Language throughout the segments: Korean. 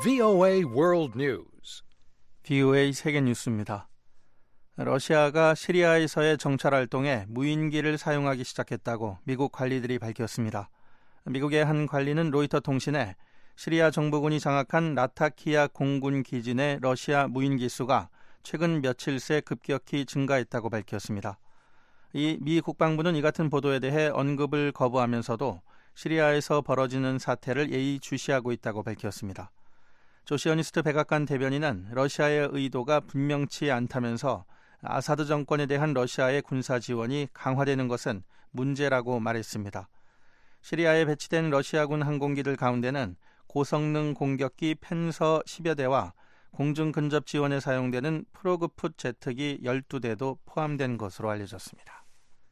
VOA World News. VOA 세계 뉴스입니다. 러시아가 시리아에서의 정찰 활동에 무인기를 사용하기 시작했다고 미국 관리들이 밝혔습니다. 미국의 한 관리는 로이터 통신에 시리아 정부군이 장악한 라타키아 공군 기지 내 러시아 무인기 수가 최근 며칠 새 급격히 증가했다고 밝혔습니다. 이 미 국방부는 이 같은 보도에 대해 언급을 거부하면서도 시리아에서 벌어지는 사태를 예의주시하고 있다고 밝혔습니다. 조시어니스트 백악관 대변인은 러시아의 의도가 분명치 않다면서 아사드 정권에 대한 러시아의 군사 지원이 강화되는 것은 문제라고 말했습니다. 시리아에 배치된 러시아군 항공기들 가운데는 고성능 공격기 펜서 10여 대와 공중 근접 지원에 사용되는 프로그풋 제트기 12대도 포함된 것으로 알려졌습니다.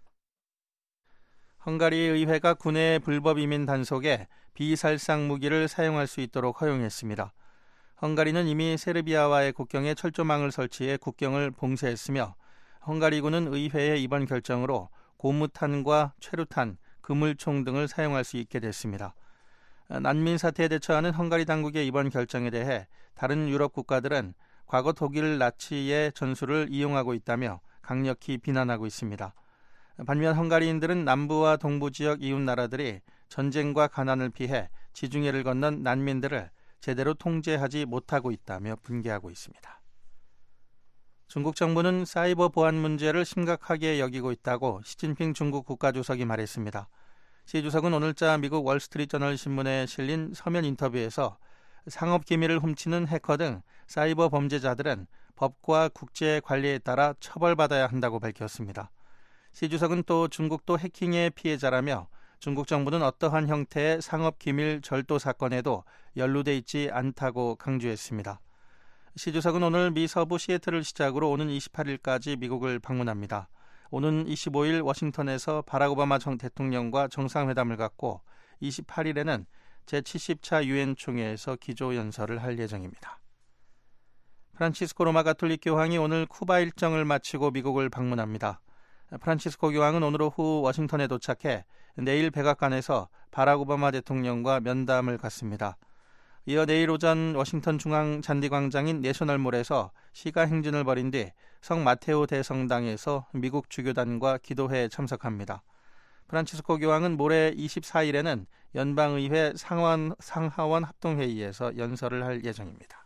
헝가리 의회가 군의 불법 이민 단속에 비살상 무기를 사용할 수 있도록 허용했습니다. 헝가리는 이미 세르비아와의 국경에 철조망을 설치해 국경을 봉쇄했으며 헝가리군은 의회의 이번 결정으로 고무탄과 최루탄, 그물총 등을 사용할 수 있게 됐습니다. 난민 사태에 대처하는 헝가리 당국의 이번 결정에 대해 다른 유럽 국가들은 과거 독일 나치의 전술을 이용하고 있다며 강력히 비난하고 있습니다. 반면 헝가리인들은 남부와 동부 지역 이웃 나라들이 전쟁과 가난을 피해 지중해를 건넌 난민들을 제대로 통제하지 못하고 있다며 분개하고 있습니다. 중국 정부는 사이버 보안 문제를 심각하게 여기고 있다고 시진핑 중국 국가주석이 말했습니다. 시 주석은 오늘자 미국 월스트리트저널 신문에 실린 서면 인터뷰에서 상업 기밀을 훔치는 해커 등 사이버 범죄자들은 법과 국제 관리에 따라 처벌받아야 한다고 밝혔습니다. 시 주석은 또 중국도 해킹의 피해자라며 중국 정부는 어떠한 형태의 상업 기밀 절도 사건에도 연루돼 있지 않다고 강조했습니다. 시 주석은 오늘 미 서부 시애틀을 시작으로 오는 28일까지 미국을 방문합니다. 오는 25일 워싱턴에서 바락 오바마 전 대통령과 정상회담을 갖고 28일에는 제70차 유엔 총회에서 기조연설을 할 예정입니다. 프란치스코 로마 가톨릭 교황이 오늘 쿠바 일정을 마치고 미국을 방문합니다. 프란치스코 교황은 오늘 오후 워싱턴에 도착해 내일 백악관에서 바락 오바마 대통령과 면담을 갖습니다. 이어 내일 오전 워싱턴 중앙 잔디광장인 내셔널몰에서 시가 행진을 벌인 뒤 성 마테오 대성당에서 미국 주교단과 기도회에 참석합니다. 프란치스코 교황은 모레 24일에는 연방의회 상하원 합동회의에서 연설을 할 예정입니다.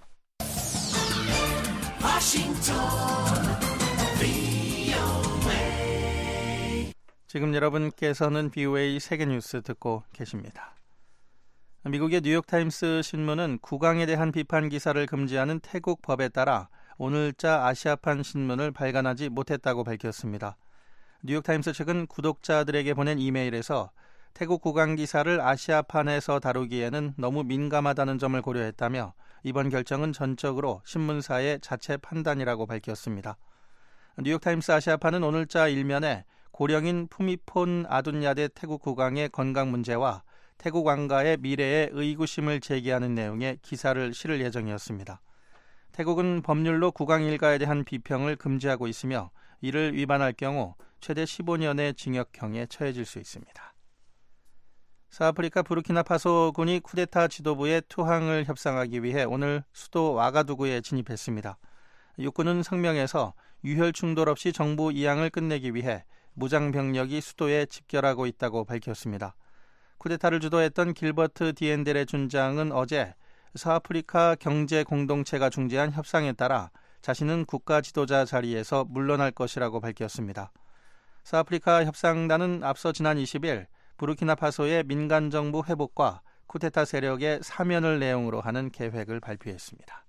지금 여러분께서는 VOA 세계뉴스 듣고 계십니다. 미국의 뉴욕타임스 신문은 국왕에 대한 비판 기사를 금지하는 태국 법에 따라 오늘자 아시아판 신문을 발간하지 못했다고 밝혔습니다. 뉴욕타임스 측은 구독자들에게 보낸 이메일에서 태국 국왕 기사를 아시아판에서 다루기에는 너무 민감하다는 점을 고려했다며 이번 결정은 전적으로 신문사의 자체 판단이라고 밝혔습니다. 뉴욕타임스 아시아판은 오늘자 일면에 고령인 푸미폰 아둔야데 태국 국왕의 건강 문제와 태국 왕가의 미래에 의구심을 제기하는 내용의 기사를 실을 예정이었습니다. 태국은 법률로 국왕 일가에 대한 비평을 금지하고 있으며 이를 위반할 경우 최대 15년의 징역형에 처해질 수 있습니다. 서아프리카 부르키나파소군이 쿠데타 지도부의 투항을 협상하기 위해 오늘 수도 와가두구에 진입했습니다. 육군은 성명에서 유혈 충돌 없이 정부 이양을 끝내기 위해 무장 병력이 수도에 집결하고 있다고 밝혔습니다. 쿠데타를 주도했던 길버트 디엔델의 준장은 어제 서아프리카 경제 공동체가 중재한 협상에 따라 자신은 국가 지도자 자리에서 물러날 것이라고 밝혔습니다. 서아프리카 협상단은 앞서 지난 20일 부르키나파소의 민간정부 회복과 쿠데타 세력의 사면을 내용으로 하는 계획을 발표했습니다.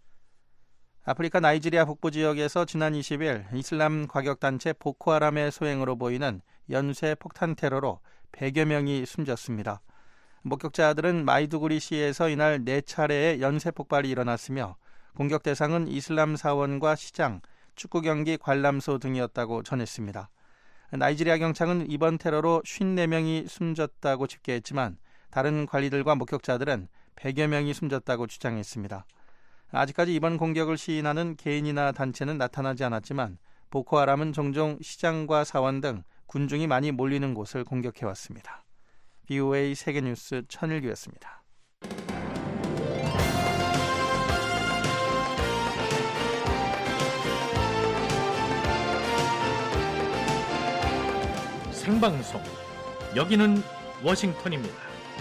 아프리카 나이지리아 북부 지역에서 지난 20일 이슬람 과격단체 보코하람의 소행으로 보이는 연쇄 폭탄 테러로 100여 명이 숨졌습니다. 목격자들은 마이두구리시에서 이날 4차례의 연쇄 폭발이 일어났으며 공격 대상은 이슬람 사원과 시장, 축구 경기 관람소 등이었다고 전했습니다. 나이지리아 경찰은 이번 테러로 54명이 숨졌다고 집계했지만 다른 관리들과 목격자들은 100여 명이 숨졌다고 주장했습니다. 아직까지 이번 공격을 시인하는 개인이나 단체는 나타나지 않았지만 보코하람은 종종 시장과 사원 등 군중이 많이 몰리는 곳을 공격해왔습니다. VOA 세계뉴스 천일규였습니다. 생방송. 여기는 워싱턴입니다.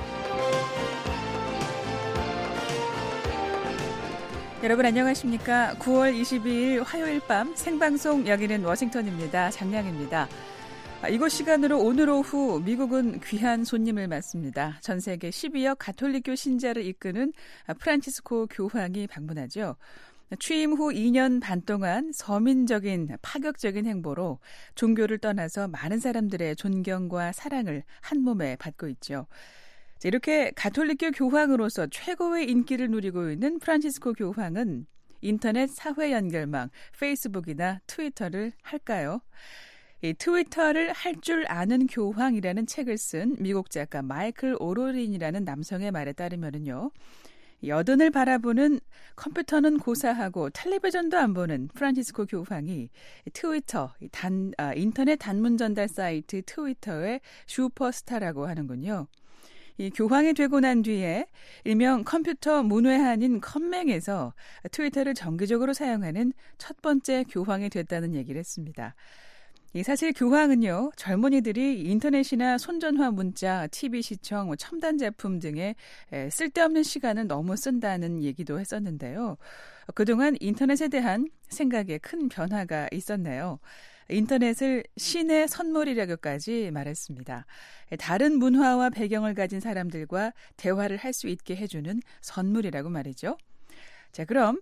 여러분 안녕하십니까? 9월 22일 화요일 밤 생방송 여기는 워싱턴입니다. 장량입니다. 이곳 시간으로 오늘 오후 미국은 귀한 손님을 맞습니다. 전 세계 12억 가톨릭교 신자를 이끄는 프란치스코 교황이 방문하죠. 취임 후 2년 반 동안 서민적인 파격적인 행보로 종교를 떠나서 많은 사람들의 존경과 사랑을 한 몸에 받고 있죠. 이렇게 가톨릭교 교황으로서 최고의 인기를 누리고 있는 프란치스코 교황은 인터넷 사회 연결망 페이스북이나 트위터를 할까요? 이 트위터를 할 줄 아는 교황이라는 책을 쓴 미국 작가 마이클 오로린이라는 남성의 말에 따르면요. 여든을 바라보는 컴퓨터는 고사하고 텔레비전도 안 보는 프란치스코 교황이 트위터, 인터넷 단문 전달 사이트 트위터의 슈퍼스타라고 하는군요. 이 교황이 되고 난 뒤에 일명 컴퓨터 문외한인 컴맹에서 트위터를 정기적으로 사용하는 첫 번째 교황이 됐다는 얘기를 했습니다. 사실 교황은요, 젊은이들이 인터넷이나 손전화 문자, TV 시청, 첨단 제품 등에 쓸데없는 시간을 너무 쓴다는 얘기도 했었는데요. 그동안 인터넷에 대한 생각에 큰 변화가 있었네요. 인터넷을 신의 선물이라고까지 말했습니다. 다른 문화와 배경을 가진 사람들과 대화를 할 수 있게 해주는 선물이라고 말이죠. 자, 그럼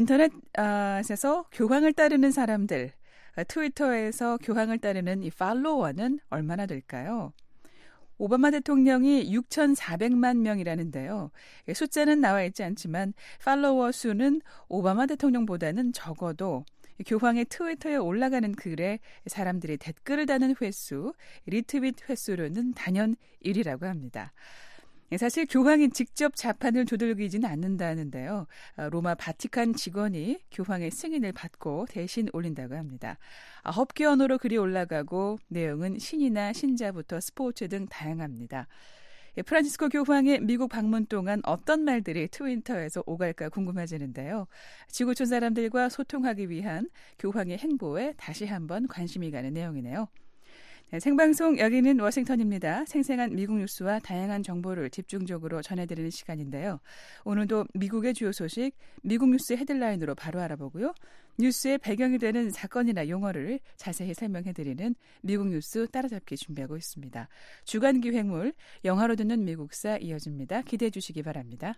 인터넷에서 교황을 따르는 사람들, 트위터에서 교황을 따르는 이 팔로워는 얼마나 될까요? 오바마 대통령이 6,400만 명이라는데요. 숫자는 나와 있지 않지만 팔로워 수는 오바마 대통령보다는 적어도 교황의 트위터에 올라가는 글에 사람들이 댓글을 다는 횟수, 리트윗 횟수로는 단연 1위라고 합니다. 사실 교황이 직접 자판을 두들기지는 않는다는데요. 로마 바티칸 직원이 교황의 승인을 받고 대신 올린다고 합니다. 9개 언어로 글이 올라가고 내용은 신이나 신자부터 스포츠 등 다양합니다. 프란치스코 교황의 미국 방문 동안 어떤 말들이 트위터에서 오갈까 궁금해지는데요. 지구촌 사람들과 소통하기 위한 교황의 행보에 다시 한번 관심이 가는 내용이네요. 네, 생방송 여기는 워싱턴입니다. 생생한 미국 뉴스와 다양한 정보를 집중적으로 전해드리는 시간인데요. 오늘도 미국의 주요 소식, 미국 뉴스 헤드라인으로 바로 알아보고요. 뉴스의 배경이 되는 사건이나 용어를 자세히 설명해드리는 미국 뉴스 따라잡기 준비하고 있습니다. 주간 기획물, 영화로 듣는 미국사 이어집니다. 기대해 주시기 바랍니다.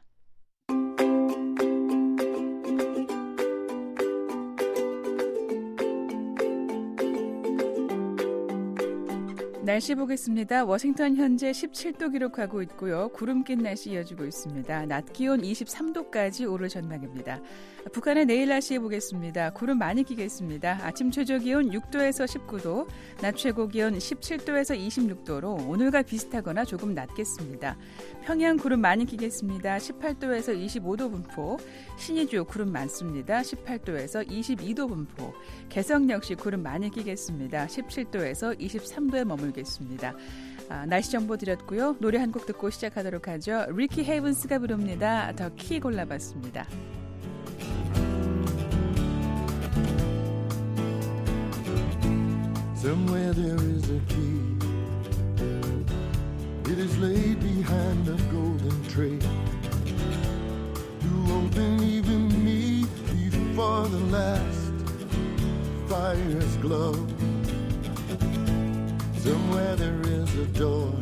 날씨 보겠습니다. 워싱턴 현재 17도 기록하고 있고요. 구름 낀 날씨 이어지고 있습니다. 낮 기온 23도까지 오를 전망입니다. 북한의 내일 날씨 보겠습니다. 구름 많이 끼겠습니다. 아침 최저 기온 6도에서 19도, 낮 최고 기온 17도에서 26도로 오늘과 비슷하거나 조금 낮겠습니다. 평양 구름 많이 끼겠습니다. 18도에서 25도 분포, 신의주 구름 많습니다. 18도에서 22도 분포, 개성 역시 구름 많이 끼겠습니다. 17도에서 23도에 머물겠습니다. 날씨 정보 드렸고요. 노래 한 곡 듣고 시작하도록 하죠. 리키 헤이븐스가 부릅니다. 더 키 골라봤습니다. Somewhere there is a key. It is laid behind a golden tray to open even me before the last fire's glow. Somewhere there is a door.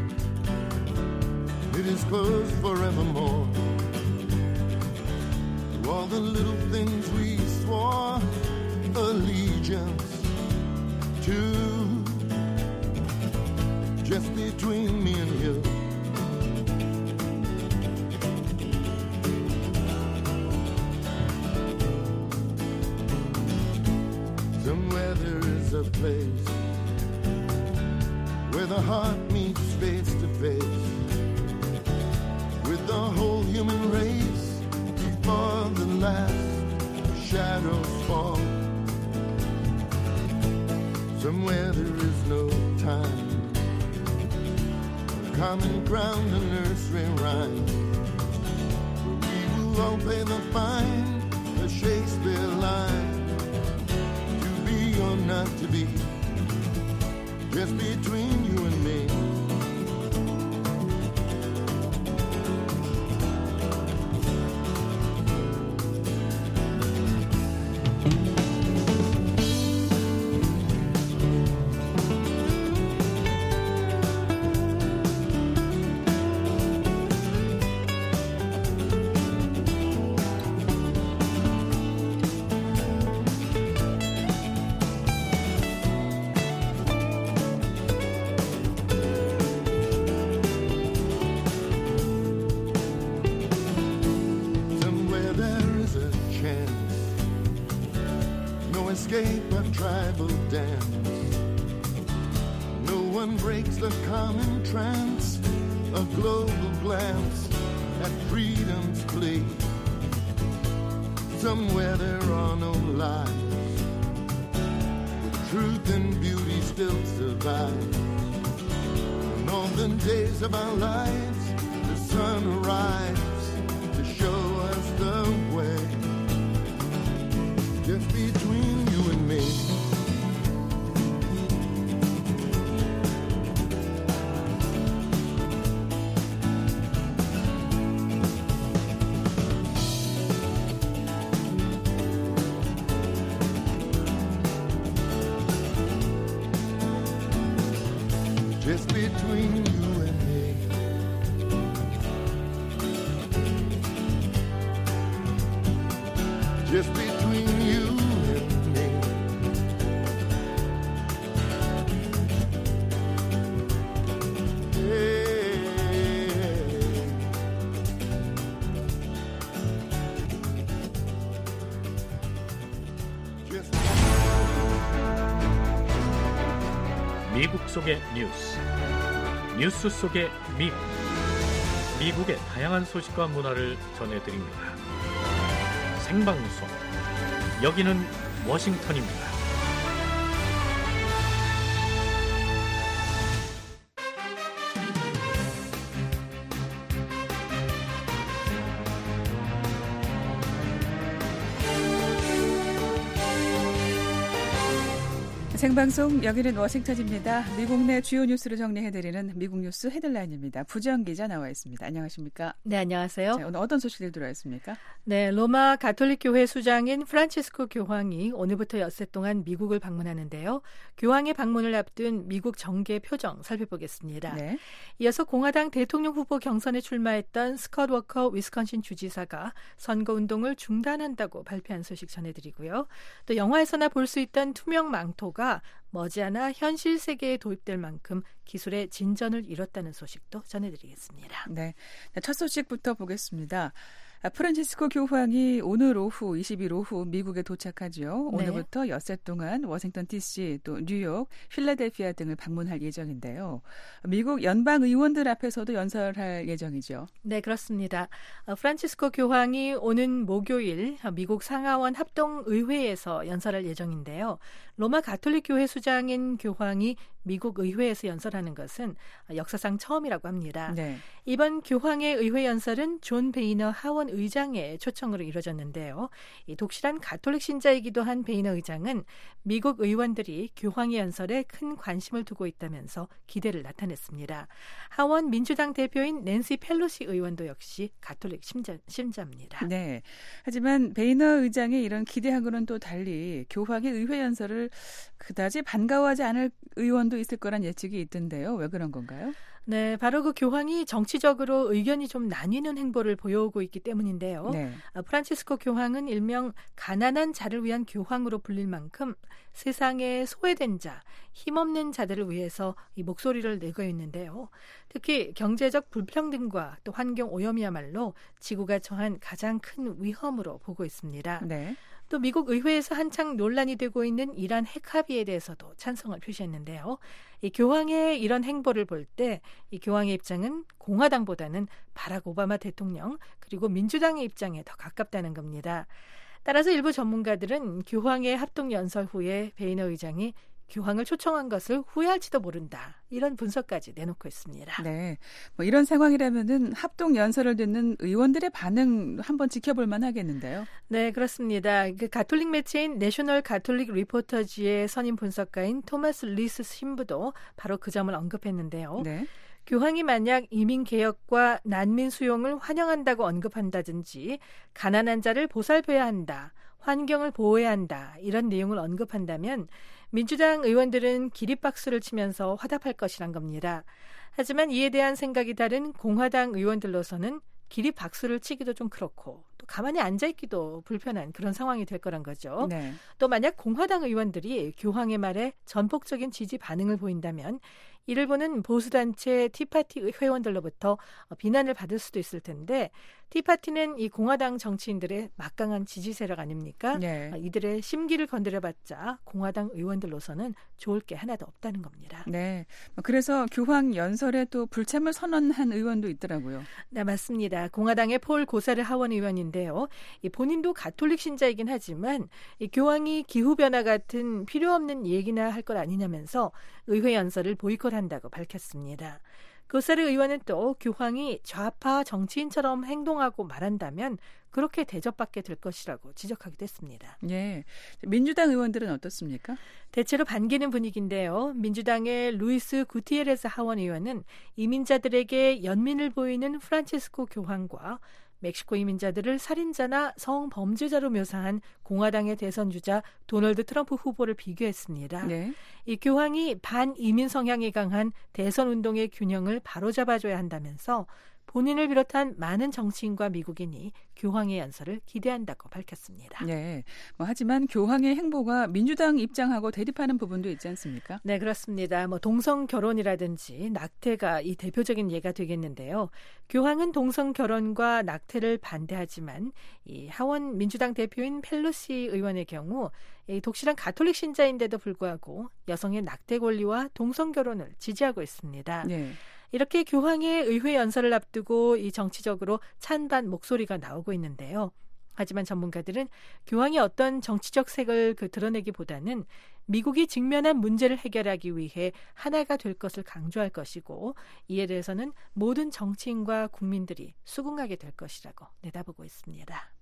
It is closed forevermore. To all the little things we swore allegiance to, just between me and you. Somewhere there is a place where the heart meets face to face with the whole human race before the last shadows fall. Somewhere there is no time, common ground, a nursery rhyme, where we will all pay the fine, a Shakespeare line, to be or not to be, just between you and me. Escape a tribal dance. No one breaks the common trance. A global glance at freedom's plea. Somewhere there are no lies. Truth and beauty still survive. And on the days of our lives, the sun arrives to show us the way. Just between you and me. Just between you and me. Just between you and me. Hey. Just 미국 속의 뉴스, 뉴스 속의 미국, 미국의 다양한 소식과 문화를 전해드립니다. 생방송, 여기는 워싱턴입니다. 생방송 여기는 워싱턴입니다. 미국 내 주요 뉴스를 정리해드리는 미국 뉴스 헤드라인입니다. 부정 기자 나와 있습니다. 안녕하십니까? 네, 안녕하세요. 자, 오늘 어떤 소식들 들어와 있습니까? 네, 로마 가톨릭 교회 수장인 프란치스코 교황이 오늘부터 엿새 동안 미국을 방문하는데요. 교황의 방문을 앞둔 미국 정계 표정 살펴보겠습니다. 네. 이어서 공화당 대통령 후보 경선에 출마했던 스콧 워커 위스콘신 주지사가 선거운동을 중단한다고 발표한 소식 전해드리고요. 또 영화에서나 볼 수 있던 투명 망토가 머지않아 현실 세계에 도입될 만큼 기술의 진전을 이뤘다는 소식도 전해드리겠습니다. 네, 첫 소식부터 보겠습니다. 프란치스코 교황이 오늘 오후 20일 오후 미국에 도착하죠. 네. 오늘부터 엿새 동안 워싱턴 DC 또 뉴욕, 필라델피아 등을 방문할 예정인데요. 미국 연방 의원들 앞에서도 연설할 예정이죠. 네, 그렇습니다. 프란치스코 교황이 오는 목요일 미국 상하원 합동의회에서 연설할 예정인데요. 로마 가톨릭 교회 수장인 교황이 미국 의회에서 연설하는 것은 역사상 처음이라고 합니다. 네. 이번 교황의 의회 연설은 존 베이너 하원 의장의 초청으로 이루어졌는데요. 이 독실한 가톨릭 신자이기도 한 베이너 의장은 미국 의원들이 교황의 연설에 큰 관심을 두고 있다면서 기대를 나타냈습니다. 하원 민주당 대표인 낸시 펠로시 의원도 역시 가톨릭 신자입니다. 네. 하지만 베이너 의장의 이런 기대하고는 또 달리 교황의 의회 연설을 그다지 반가워하지 않을 의원도 있을 거란 예측이 있던데요. 왜 그런 건가요? 네, 바로 그 교황이 정치적으로 의견이 좀 나뉘는 행보를 보여오고 있기 때문인데요. 네. 프란치스코 교황은 일명 가난한 자를 위한 교황으로 불릴 만큼 세상에 소외된 자, 힘없는 자들을 위해서 이 목소리를 내고 있는데요. 특히 경제적 불평등과 또 환경 오염이야말로 지구가 처한 가장 큰 위험으로 보고 있습니다. 네. 또 미국 의회에서 한창 논란이 되고 있는 이란 핵 합의에 대해서도 찬성을 표시했는데요. 이 교황의 이런 행보를 볼 때 이 교황의 입장은 공화당보다는 바락 오바마 대통령 그리고 민주당의 입장에 더 가깝다는 겁니다. 따라서 일부 전문가들은 교황의 합동 연설 후에 베이너 의장이 교황을 초청한 것을 후회할지도 모른다. 이런 분석까지 내놓고 있습니다. 네, 뭐 이런 상황이라면은 합동 연설을 듣는 의원들의 반응 한번 지켜볼 만하겠는데요. 네, 그렇습니다. 그 가톨릭 매체인 내셔널 가톨릭 리포터지의 선임 분석가인 토마스 리스 신부도 바로 그 점을 언급했는데요. 네. 교황이 만약 이민개혁과 난민 수용을 환영한다고 언급한다든지 가난한 자를 보살펴야 한다, 환경을 보호해야 한다 이런 내용을 언급한다면 민주당 의원들은 기립박수를 치면서 화답할 것이란 겁니다. 하지만 이에 대한 생각이 다른 공화당 의원들로서는 기립박수를 치기도 좀 그렇고 또 가만히 앉아있기도 불편한 그런 상황이 될 거란 거죠. 네. 또 만약 공화당 의원들이 교황의 말에 전폭적인 지지 반응을 보인다면 이를 보는 보수단체 티파티 회원들로부터 비난을 받을 수도 있을 텐데 티파티는 이 공화당 정치인들의 막강한 지지 세력 아닙니까? 네. 이들의 심기를 건드려봤자 공화당 의원들로서는 좋을 게 하나도 없다는 겁니다. 네. 그래서 교황 연설에 또 불참을 선언한 의원도 있더라고요. 네, 맞습니다. 공화당의 폴 고사르 하원 의원인데요. 이 본인도 가톨릭 신자이긴 하지만 이 교황이 기후변화 같은 필요 없는 얘기나 할 것 아니냐면서 의회 연설을 보이콧한다고 밝혔습니다. 고사르 의원은 또 교황이 좌파 정치인처럼 행동하고 말한다면 그렇게 대접받게 될 것이라고 지적하기도 했습니다. 예. 민주당 의원들은 어떻습니까? 대체로 반기는 분위기인데요. 민주당의 루이스 구티에레스 하원 의원은 이민자들에게 연민을 보이는 프란치스코 교황과 멕시코 이민자들을 살인자나 성범죄자로 묘사한 공화당의 대선 주자 도널드 트럼프 후보를 비교했습니다. 네. 이 교황이 반이민 성향이 강한 대선 운동의 균형을 바로잡아줘야 한다면서 본인을 비롯한 많은 정치인과 미국인이 교황의 연설을 기대한다고 밝혔습니다. 네. 하지만 교황의 행보가 민주당 입장하고 대립하는 부분도 있지 않습니까? 네, 그렇습니다. 동성 결혼이라든지 낙태가 이 대표적인 예가 되겠는데요. 교황은 동성 결혼과 낙태를 반대하지만 이 하원 민주당 대표인 펠로시 의원의 경우 이 독실한 가톨릭 신자인데도 불구하고 여성의 낙태 권리와 동성 결혼을 지지하고 있습니다. 네. 이렇게 교황의 의회 연설을 앞두고 이 정치적으로 찬반 목소리가 나오고 있는데요. 하지만 전문가들은 교황이 어떤 정치적 색을 드러내기보다는 미국이 직면한 문제를 해결하기 위해 하나가 될 것을 강조할 것이고 이에 대해서는 모든 정치인과 국민들이 수긍하게 될 것이라고 내다보고 있습니다.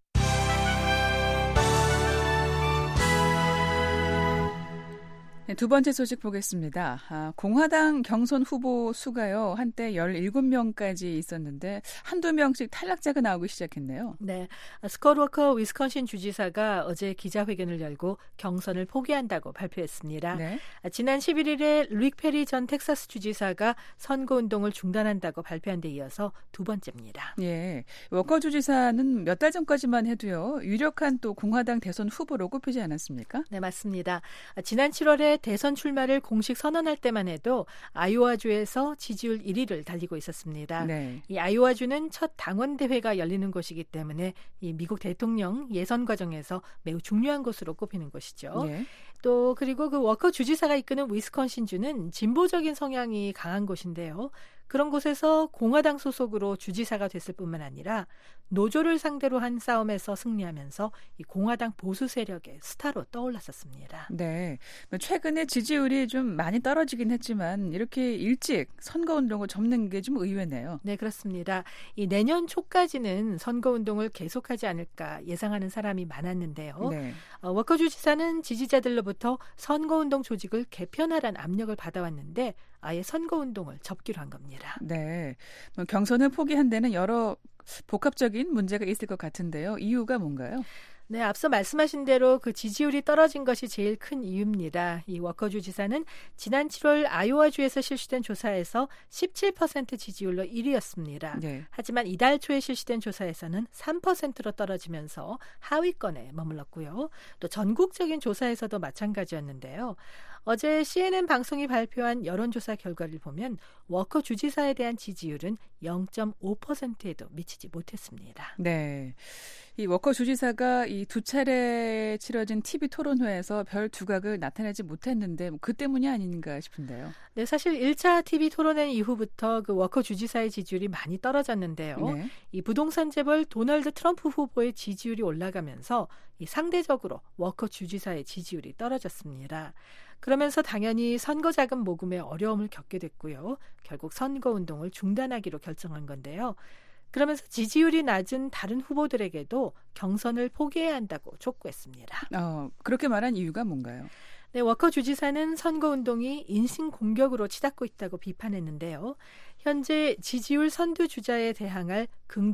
네, 두 번째 소식 보겠습니다. 공화당 경선 후보 수가요. 한때 17명까지 있었는데 한두 명씩 탈락자가 나오기 시작했네요. 네, 스콧 워커 위스콘신 주지사가 어제 기자회견을 열고 경선을 포기한다고 발표했습니다. 네. 지난 11일에 릭 페리 전 텍사스 주지사가 선거운동을 중단한다고 발표한 데 이어서 두 번째입니다. 예, 워커 주지사는 몇 달 전까지만 해도요. 유력한 또 공화당 대선 후보로 꼽히지 않았습니까? 네, 맞습니다. 지난 7월에 대선 출마를 공식 선언할 때만 해도 아이오와주에서 지지율 1위를 달리고 있었습니다. 네. 이 아이오와주는 첫 당원 대회가 열리는 곳이기 때문에 이 미국 대통령 예선 과정에서 매우 중요한 곳으로 꼽히는 곳이죠. 네. 또 그리고 그 워커 주지사가 이끄는 위스콘신주는 진보적인 성향이 강한 곳인데요. 그런 곳에서 공화당 소속으로 주지사가 됐을 뿐만 아니라 노조를 상대로 한 싸움에서 승리하면서 이 공화당 보수 세력의 스타로 떠올랐었습니다. 네. 최근에 지지율이 좀 많이 떨어지긴 했지만 이렇게 일찍 선거운동을 접는 게 좀 의외네요. 네, 그렇습니다. 이 내년 초까지는 선거운동을 계속하지 않을까 예상하는 사람이 많았는데요. 네. 워커 주지사는 지지자들로부터 선거운동 조직을 개편하라는 압력을 받아왔는데 아예 선거운동을 접기로 한 겁니다. 네. 경선을 포기한 데는 여러 복합적인 문제가 있을 것 같은데요. 이유가 뭔가요? 네, 앞서 말씀하신 대로 그 지지율이 떨어진 것이 제일 큰 이유입니다. 이 워커 주지사는 지난 7월 아이오와주에서 실시된 조사에서 17% 지지율로 1위였습니다. 네. 하지만 이달 초에 실시된 조사에서는 3%로 떨어지면서 하위권에 머물렀고요. 또 전국적인 조사에서도 마찬가지였는데요. 어제 CNN 방송이 발표한 여론조사 결과를 보면 워커 주지사에 대한 지지율은 0.5%에도 미치지 못했습니다. 네. 이 워커 주지사가 이 두 차례 치러진 TV 토론회에서 별 두각을 나타내지 못했는데 그 때문이 아닌가 싶은데요. 네, 사실 1차 TV 토론회 이후부터 그 워커 주지사의 지지율이 많이 떨어졌는데요. 네. 이 부동산 재벌 도널드 트럼프 후보의 지지율이 올라가면서 이 상대적으로 워커 주지사의 지지율이 떨어졌습니다. 그러면서 당연히 선거자금 모금에 어려움을 겪게 됐고요. 결국 선거운동을 중단하기로 결정한 건데요. 그러면서 지지율이 낮은 다른 후보들에게도 경선을 포기해야 한다고 촉구했습니다. 그렇게 말한 이유가 뭔가요? 네, 워커 주지사는 선거운동이 인신공격으로 치닫고 있다고 비판했는데요. 현재 지지율 선두주자에 대항할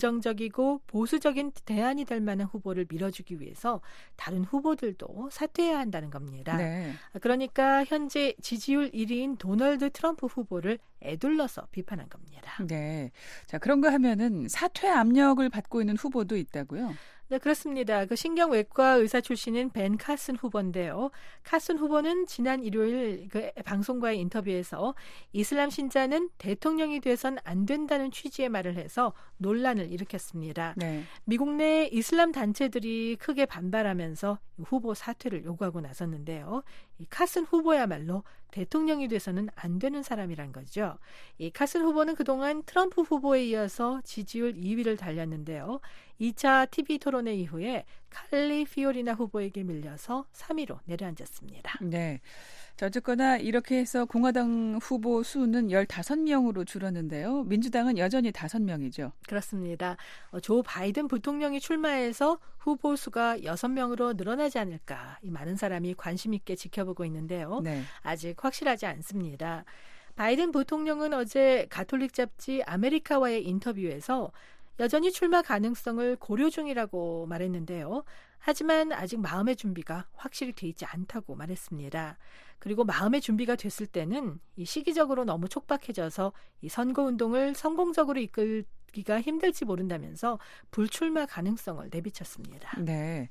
긍정적이고 보수적인 대안이 될 만한 후보를 밀어주기 위해서 다른 후보들도 사퇴해야 한다는 겁니다. 네. 그러니까 현재 지지율 1위인 도널드 트럼프 후보를 애둘러서 비판한 겁니다. 네. 자, 그런가 하면은 사퇴 압력을 받고 있는 후보도 있다고요? 네, 그렇습니다. 그 신경외과 의사 출신인 벤 카슨 후보인데요. 카슨 후보는 지난 일요일 그 방송과의 인터뷰에서 이슬람 신자는 대통령이 돼선 안 된다는 취지의 말을 해서 논란을 일으켰습니다. 네. 미국 내 이슬람 단체들이 크게 반발하면서 후보 사퇴를 요구하고 나섰는데요. 이 카슨 후보야말로 대통령이 돼서는 안 되는 사람이란 거죠. 이 카슨 후보는 그동안 트럼프 후보에 이어서 지지율 2위를 달렸는데요. 2차 TV 토론회 이후에 칼리 피오리나 후보에게 밀려서 3위로 내려앉았습니다. 네. 자, 어쨌거나 이렇게 해서 공화당 후보 수는 15명으로 줄었는데요. 민주당은 여전히 5명이죠. 그렇습니다. 조 바이든 부통령이 출마해서 후보 수가 6명으로 늘어나지 않을까 이 많은 사람이 관심 있게 지켜보고 있는데요. 네. 아직 확실하지 않습니다. 바이든 부통령은 어제 가톨릭 잡지 아메리카와의 인터뷰에서 여전히 출마 가능성을 고려 중이라고 말했는데요. 하지만 아직 마음의 준비가 확실히 돼 있지 않다고 말했습니다. 그리고 마음의 준비가 됐을 때는 이 시기적으로 너무 촉박해져서 이 선거운동을 성공적으로 이끌기가 힘들지 모른다면서 불출마 가능성을 내비쳤습니다. 네.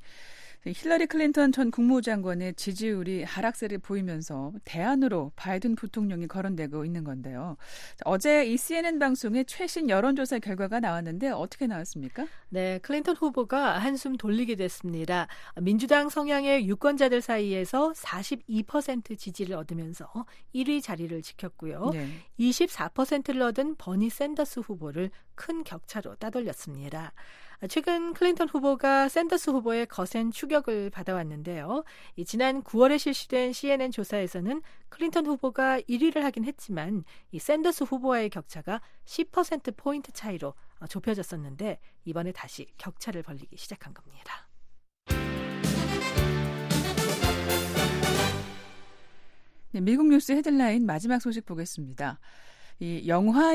힐러리 클린턴 전 국무장관의 지지율이 하락세를 보이면서 대안으로 바이든 부통령이 거론되고 있는 건데요. 어제 이 CNN 방송의 최신 여론조사 결과가 나왔는데 어떻게 나왔습니까? 네, 클린턴 후보가 한숨 돌리게 됐습니다. 민주당 성향의 유권자들 사이에서 42% 지지를 얻으면서 1위 자리를 지켰고요. 네. 24%를 얻은 버니 샌더스 후보를 큰 격차로 따돌렸습니다. 최근 클린턴 후보가 샌더스 후보의 거센 추격을 받아왔는데요. 지난 9월에 실시된 CNN 조사에서는 클린턴 후보가 1위를 하긴 했지만 이 샌더스 후보와의 격차가 10%포인트 차이로 좁혀졌었는데 이번에 다시 격차를 벌리기 시작한 겁니다. 네, 미국 뉴스 헤드라인 마지막 소식 보겠습니다. 이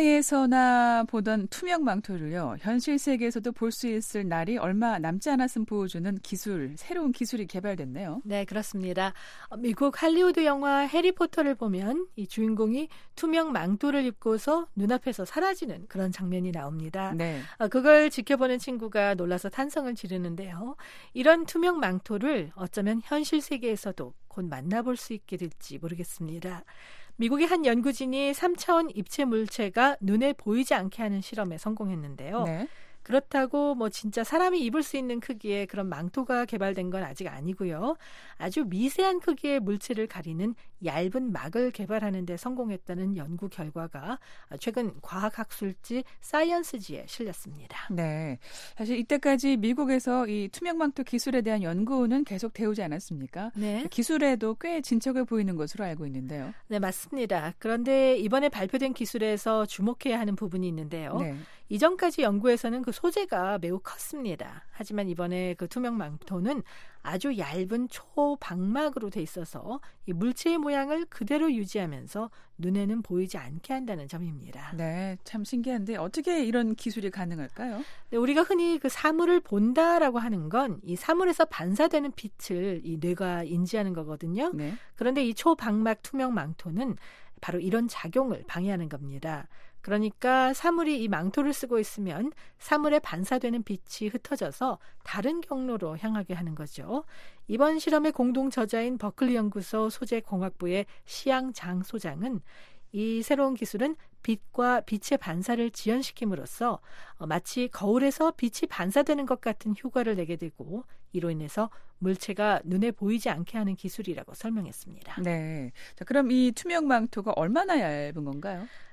영화에서나 보던 투명 망토를요, 현실 세계에서도 볼 수 있을 날이 얼마 남지 않았음 보여주는 새로운 기술이 개발됐네요. 네, 그렇습니다. 미국 할리우드 영화 해리포터를 보면 이 주인공이 투명 망토를 입고서 눈앞에서 사라지는 그런 장면이 나옵니다. 네. 그걸 지켜보는 친구가 놀라서 탄성을 지르는데요. 이런 투명 망토를 어쩌면 현실 세계에서도 곧 만나볼 수 있게 될지 모르겠습니다. 미국의 한 연구진이 3차원 입체 물체가 눈에 보이지 않게 하는 실험에 성공했는데요. 네. 그렇다고 진짜 사람이 입을 수 있는 크기의 그런 망토가 개발된 건 아직 아니고요. 아주 미세한 크기의 물체를 가리는 얇은 막을 개발하는 데 성공했다는 연구 결과가 최근 과학학술지 사이언스지에 실렸습니다. 네, 사실 이때까지 미국에서 이 투명 망토 기술에 대한 연구는 계속 되오지 않았습니까? 네. 기술에도 꽤 진척해 보이는 것으로 알고 있는데요. 네, 맞습니다. 그런데 이번에 발표된 기술에서 주목해야 하는 부분이 있는데요. 네. 이전까지 연구에서는 그 소재가 매우 컸습니다. 하지만 이번에 그 투명 망토는 아주 얇은 초방막으로 돼 있어서 이 물체의 모양을 그대로 유지하면서 눈에는 보이지 않게 한다는 점입니다. 네, 참 신기한데 어떻게 이런 기술이 가능할까요? 네, 우리가 흔히 그 사물을 본다라고 하는 건 이 사물에서 반사되는 빛을 이 뇌가 인지하는 거거든요. 네. 그런데 이 초방막 투명 망토는 바로 이런 작용을 방해하는 겁니다. 그러니까 사물이 이 망토를 쓰고 있으면 사물에 반사되는 빛이 흩어져서 다른 경로로 향하게 하는 거죠. 이번 실험의 공동 저자인 버클리 연구소 소재공학부의 시양장 소장은 이 새로운 기술은 빛과 빛의 반사를 지연시킴으로써 마치 거울에서 빛이 반사되는 것 같은 효과를 내게 되고 이로 인해서 물체가 눈에 보이지 않게 하는 기술이라고 설명했습니다. 네. 자, 그럼 이 투명 망토가 얼마나 얇은 건가요?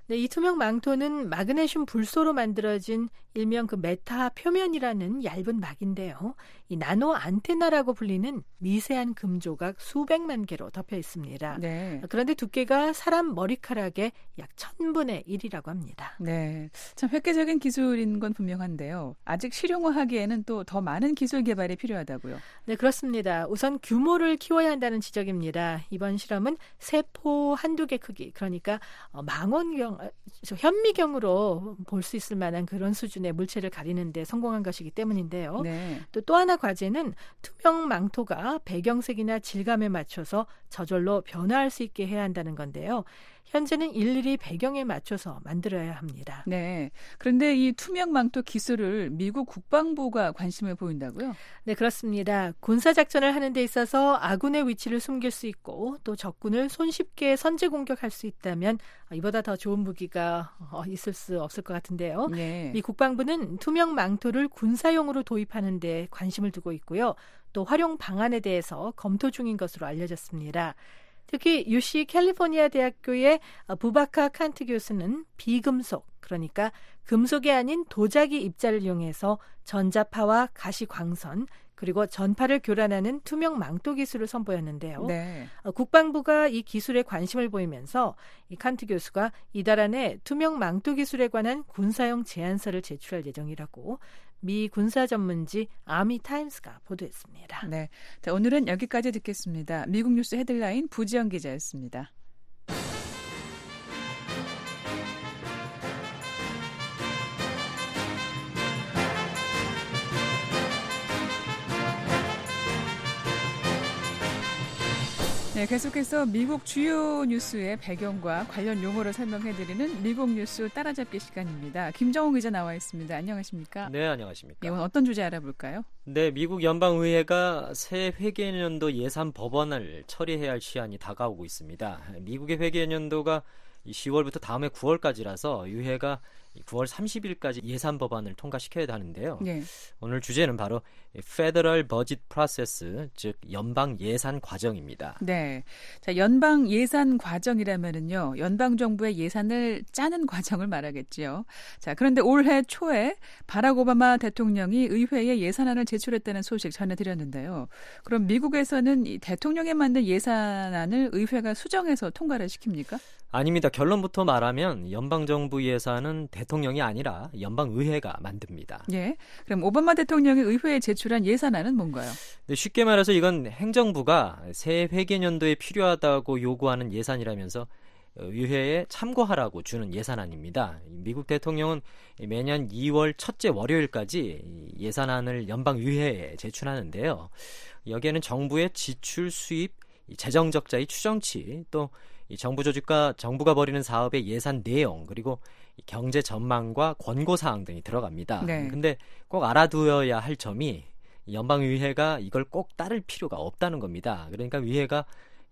네, 이 투명 망토는 마그네슘 불소로 만들어진 일명 그 메타 표면이라는 얇은 막인데요. 이 나노 안테나라고 불리는 미세한 금조각 수백만 개로 덮여 있습니다. 네. 그런데 두께가 사람 머리카락의 약 1000분의 1이라고 합니다. 네, 참 획기적인 기술인 건 분명한데요. 아직 실용화하기에는 또 더 많은 기술 개발이 필요하다고요. 네, 그렇습니다. 우선 규모를 키워야 한다는 지적입니다. 이번 실험은 세포 한두 개 크기, 그러니까 현미경으로 볼 수 있을 만한 그런 수준의 물체를 가리는 데 성공한 것이기 때문인데요. 네. 또 하나 과제는 투명 망토가 배경색이나 질감에 맞춰서 저절로 변화할 수 있게 해야 한다는 건데요. 현재는 일일이 배경에 맞춰서 만들어야 합니다. 네. 그런데 이 투명 망토 기술을 미국 국방부가 관심을 보인다고요? 네, 그렇습니다. 군사작전을 하는 데 있어서 아군의 위치를 숨길 수 있고 또 적군을 손쉽게 선제 공격할 수 있다면 이보다 더 좋은 무기가 있을 수 없을 것 같은데요. 네. 미 국방부는 투명 망토를 군사용으로 도입하는 데 관심을 두고 있고요. 또 활용 방안에 대해서 검토 중인 것으로 알려졌습니다. 특히 UC 캘리포니아 대학교의 부바카 칸트 교수는 비금속, 그러니까 금속이 아닌 도자기 입자를 이용해서 전자파와 가시광선 그리고 전파를 교란하는 투명 망토 기술을 선보였는데요. 네. 국방부가 이 기술에 관심을 보이면서 이 칸트 교수가 이달 안에 투명 망토 기술에 관한 군사용 제안서를 제출할 예정이라고 미 군사 전문지 아미타임스가 보도했습니다. 네, 자, 오늘은 여기까지 듣겠습니다. 미국 뉴스 헤드라인 부지영 기자였습니다. 네, 계속해서 미국 주요 뉴스의 배경과 관련 용어를 설명해드리는 미국 뉴스 따라잡기 시간입니다. 김정호 기자 나와 있습니다. 안녕하십니까? 네, 안녕하십니까? 네, 오늘 어떤 주제 알아볼까요? 네, 미국 연방의회가 새 회계연도 예산 법안을 처리해야 할 시한이 다가오고 있습니다. 미국의 회계연도가 10월부터 다음해 9월까지라서 의회가 9월 30일까지 예산 법안을 통과시켜야 하는데요. 네. 오늘 주제는 바로 Federal Budget Process, 즉 연방 예산 과정입니다. 네, 자, 연방 예산 과정이라면은요, 연방 정부의 예산을 짜는 과정을 말하겠지요. 자, 그런데 올해 초에 바락 오바마 대통령이 의회에 예산안을 제출했다는 소식 전해드렸는데요. 그럼 미국에서는 이 대통령이 만든 예산안을 의회가 수정해서 통과를 시킵니까? 아닙니다. 결론부터 말하면 연방정부 예산은 대통령이 아니라 연방의회가 만듭니다. 예. 그럼 오바마 대통령이 의회에 제출한 예산안은 뭔가요? 네, 쉽게 말해서 이건 행정부가 새 회계연도에 필요하다고 요구하는 예산이라면서 의회에 참고하라고 주는 예산안입니다. 미국 대통령은 매년 2월 첫째 월요일까지 예산안을 연방의회에 제출하는데요. 여기에는 정부의 지출, 수입, 재정 적자의 추정치, 또 이 정부 조직과 정부가 벌이는 사업의 예산 내용, 그리고 경제 전망과 권고 사항 등이 들어갑니다. 네. 근데 꼭 알아두어야 할 점이 연방의회가 이걸 꼭 따를 필요가 없다는 겁니다. 그러니까 의회가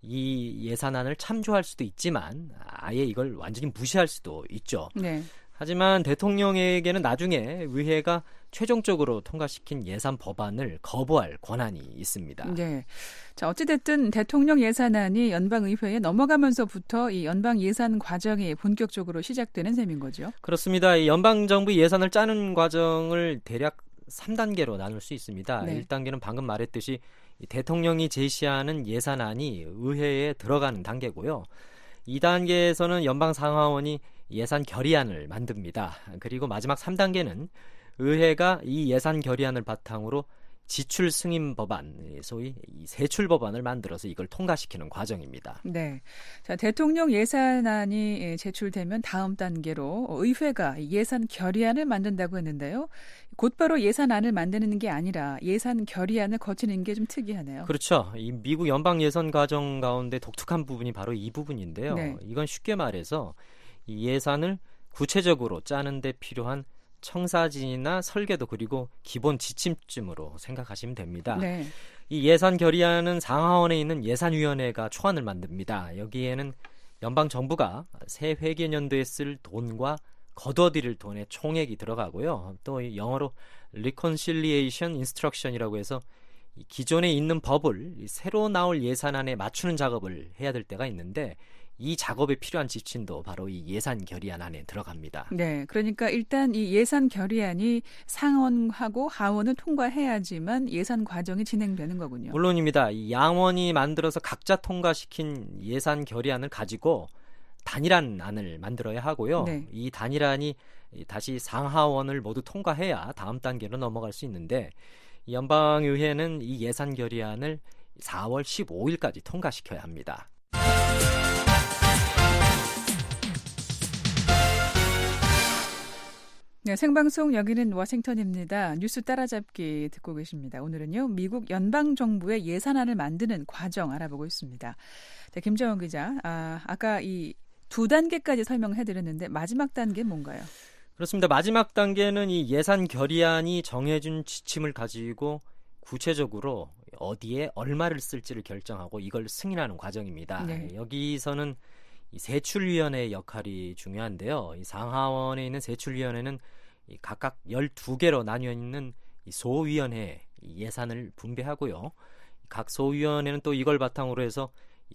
이 예산안을 참조할 수도 있지만 아예 이걸 완전히 무시할 수도 있죠. 네. 하지만 대통령에게는 나중에 의회가 최종적으로 통과시킨 예산 법안을 거부할 권한이 있습니다. 네. 자, 어찌됐든 대통령 예산안이 연방의회에 넘어가면서부터 이 연방 예산 과정이 본격적으로 시작되는 셈인 거죠. 그렇습니다. 이 연방정부 예산을 짜는 과정을 대략 3단계로 나눌 수 있습니다. 네. 1단계는 방금 말했듯이 대통령이 제시하는 예산안이 의회에 들어가는 단계고요. 2단계에서는 연방상하원이 예산 결의안을 만듭니다. 그리고 마지막 3단계는 의회가 이 예산 결의안을 바탕으로 지출 승인 법안, 소위 세출 법안을 만들어서 이걸 통과시키는 과정입니다. 네. 자, 대통령 예산안이 제출되면 다음 단계로 의회가 예산 결의안을 만든다고 했는데요. 곧바로 예산안을 만드는 게 아니라 예산 결의안을 거치는 게 좀 특이하네요. 그렇죠. 이 미국 연방 예산 과정 가운데 독특한 부분이 바로 이 부분인데요. 네. 이건 쉽게 말해서 이 예산을 구체적으로 짜는 데 필요한 청사진이나 설계도 그리고 기본 지침쯤으로 생각하시면 됩니다. 네. 이 예산 결의안은 상하원에 있는 예산위원회가 초안을 만듭니다. 여기에는 연방 정부가 새 회계연도에 쓸 돈과 거둬들일 돈의 총액이 들어가고요. 또 영어로 Reconciliation Instruction이라고 해서 기존에 있는 법을 새로 나올 예산안에 맞추는 작업을 해야 될 때가 있는데 이 작업에 필요한 지침도 바로 이 예산 결의안 안에 들어갑니다. 네, 그러니까 일단 이 예산 결의안이 상원하고 하원은 통과해야지만 예산 과정이 진행되는 거군요. 물론입니다. 이 양원이 만들어서 각자 통과시킨 예산 결의안을 가지고 단일한 안을 만들어야 하고요. 네. 이 단일안이 다시 상하원을 모두 통과해야 다음 단계로 넘어갈 수 있는데 이 연방의회는 이 예산 결의안을 4월 15일까지 통과시켜야 합니다. 네, 생방송 여기는 워싱턴입니다. 뉴스 따라잡기 듣고 계십니다. 오늘은요, 미국 연방정부의 예산안을 만드는 과정 알아보고 있습니다. 자, 김정은 기자, 아까 이 두 단계까지 설명해드렸는데 마지막 단계 뭔가요? 그렇습니다. 마지막 단계는 이 예산 결의안이 정해준 지침을 가지고 구체적으로 어디에 얼마를 쓸지를 결정하고 이걸 승인하는 과정입니다. 네. 여기서는 이 세출위원회의 역할이 중요한데요. 이 상하원에 있는 세출위원회는 이 각각 12개로 나뉘어 있는 이 소위원회 예산을 분배하고요. 각 소위원회는 또 이걸 바탕으로 해서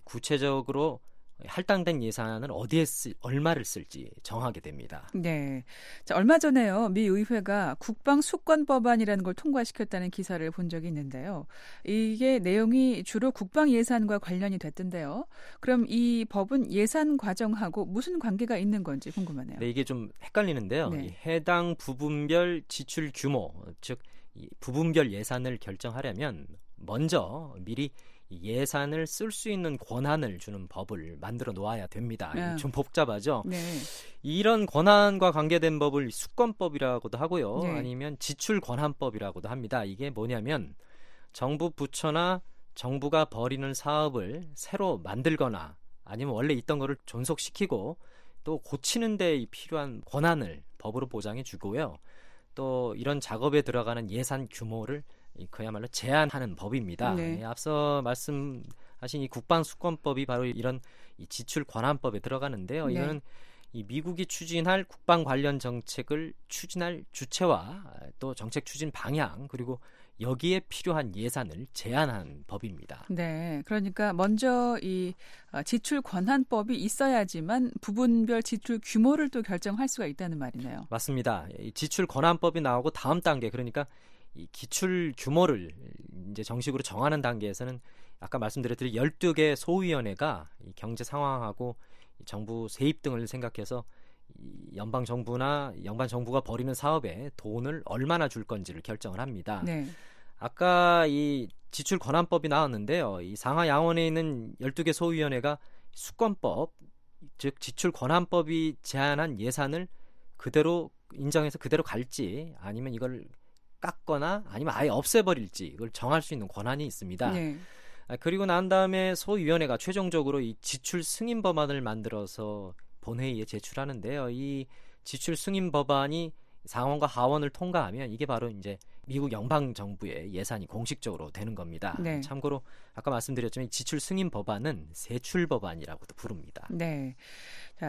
구체적으로 할당된 예산을 어디에 얼마를 쓸지 정하게 됩니다. 네. 자, 얼마 전에요, 미 의회가 국방수권법안이라는 걸 통과시켰다는 기사를 본 적이 있는데요. 이게 내용이 주로 국방 예산과 관련이 됐던데요. 그럼 이 법은 예산 과정하고 무슨 관계가 있는 건지 궁금하네요. 네, 이게 좀 헷갈리는데요. 네. 이 해당 부분별 지출 규모, 즉 이 부분별 예산을 결정하려면 먼저 미리 예산을 쓸 수 있는 권한을 주는 법을 만들어 놓아야 됩니다. 네. 좀 복잡하죠. 네. 이런 권한과 관계된 법을 수권법이라고도 하고요. 네. 아니면 지출권한법이라고도 합니다. 이게 뭐냐면 정부 부처나 정부가 벌이는 사업을 새로 만들거나 아니면 원래 있던 거를 존속시키고 또 고치는 데 필요한 권한을 법으로 보장해 주고요. 또 이런 작업에 들어가는 예산 규모를 그야말로 제한하는 법입니다. 네. 앞서 말씀하신 이 국방수권법이 바로 이런 이 지출권한법에 들어가는데요. 네. 이거는 이 미국이 추진할 국방 관련 정책을 추진할 주체와 또 정책 추진 방향 그리고 여기에 필요한 예산을 제한한 법입니다. 네, 그러니까 먼저 이 지출 권한법이 있어야지만 부분별 지출 규모를 또 결정할 수가 있다는 말이네요. 맞습니다. 이 지출 권한법이 나오고 다음 단계 그러니까 이 기출 규모를 이제 정식으로 정하는 단계에서는 아까 말씀드렸듯이 12개 소위원회가 이 경제 상황하고 이 정부 세입 등을 생각해서 이 연방 정부나 연방 정부가 벌이는 사업에 돈을 얼마나 줄 건지를 결정을 합니다. 네. 아까 이 지출 권한법이 나왔는데요. 이 상하 양원에 있는 12개 소위원회가 수권법, 즉 지출 권한법이 제안한 예산을 그대로 인정해서 그대로 갈지 아니면 이걸 깎거나 아니면 아예 없애버릴지 이걸 정할 수 있는 권한이 있습니다. 네. 그리고 난 다음에 소위원회가 최종적으로 이 지출 승인 법안을 만들어서 본회의에 제출하는데요. 이 지출 승인 법안이 상원과 하원을 통과하면 이게 바로 이제 미국 연방 정부의 예산이 공식적으로 되는 겁니다. 네. 참고로 아까 말씀드렸지만 이 지출 승인 법안은 세출 법안이라고도 부릅니다. 네. 자,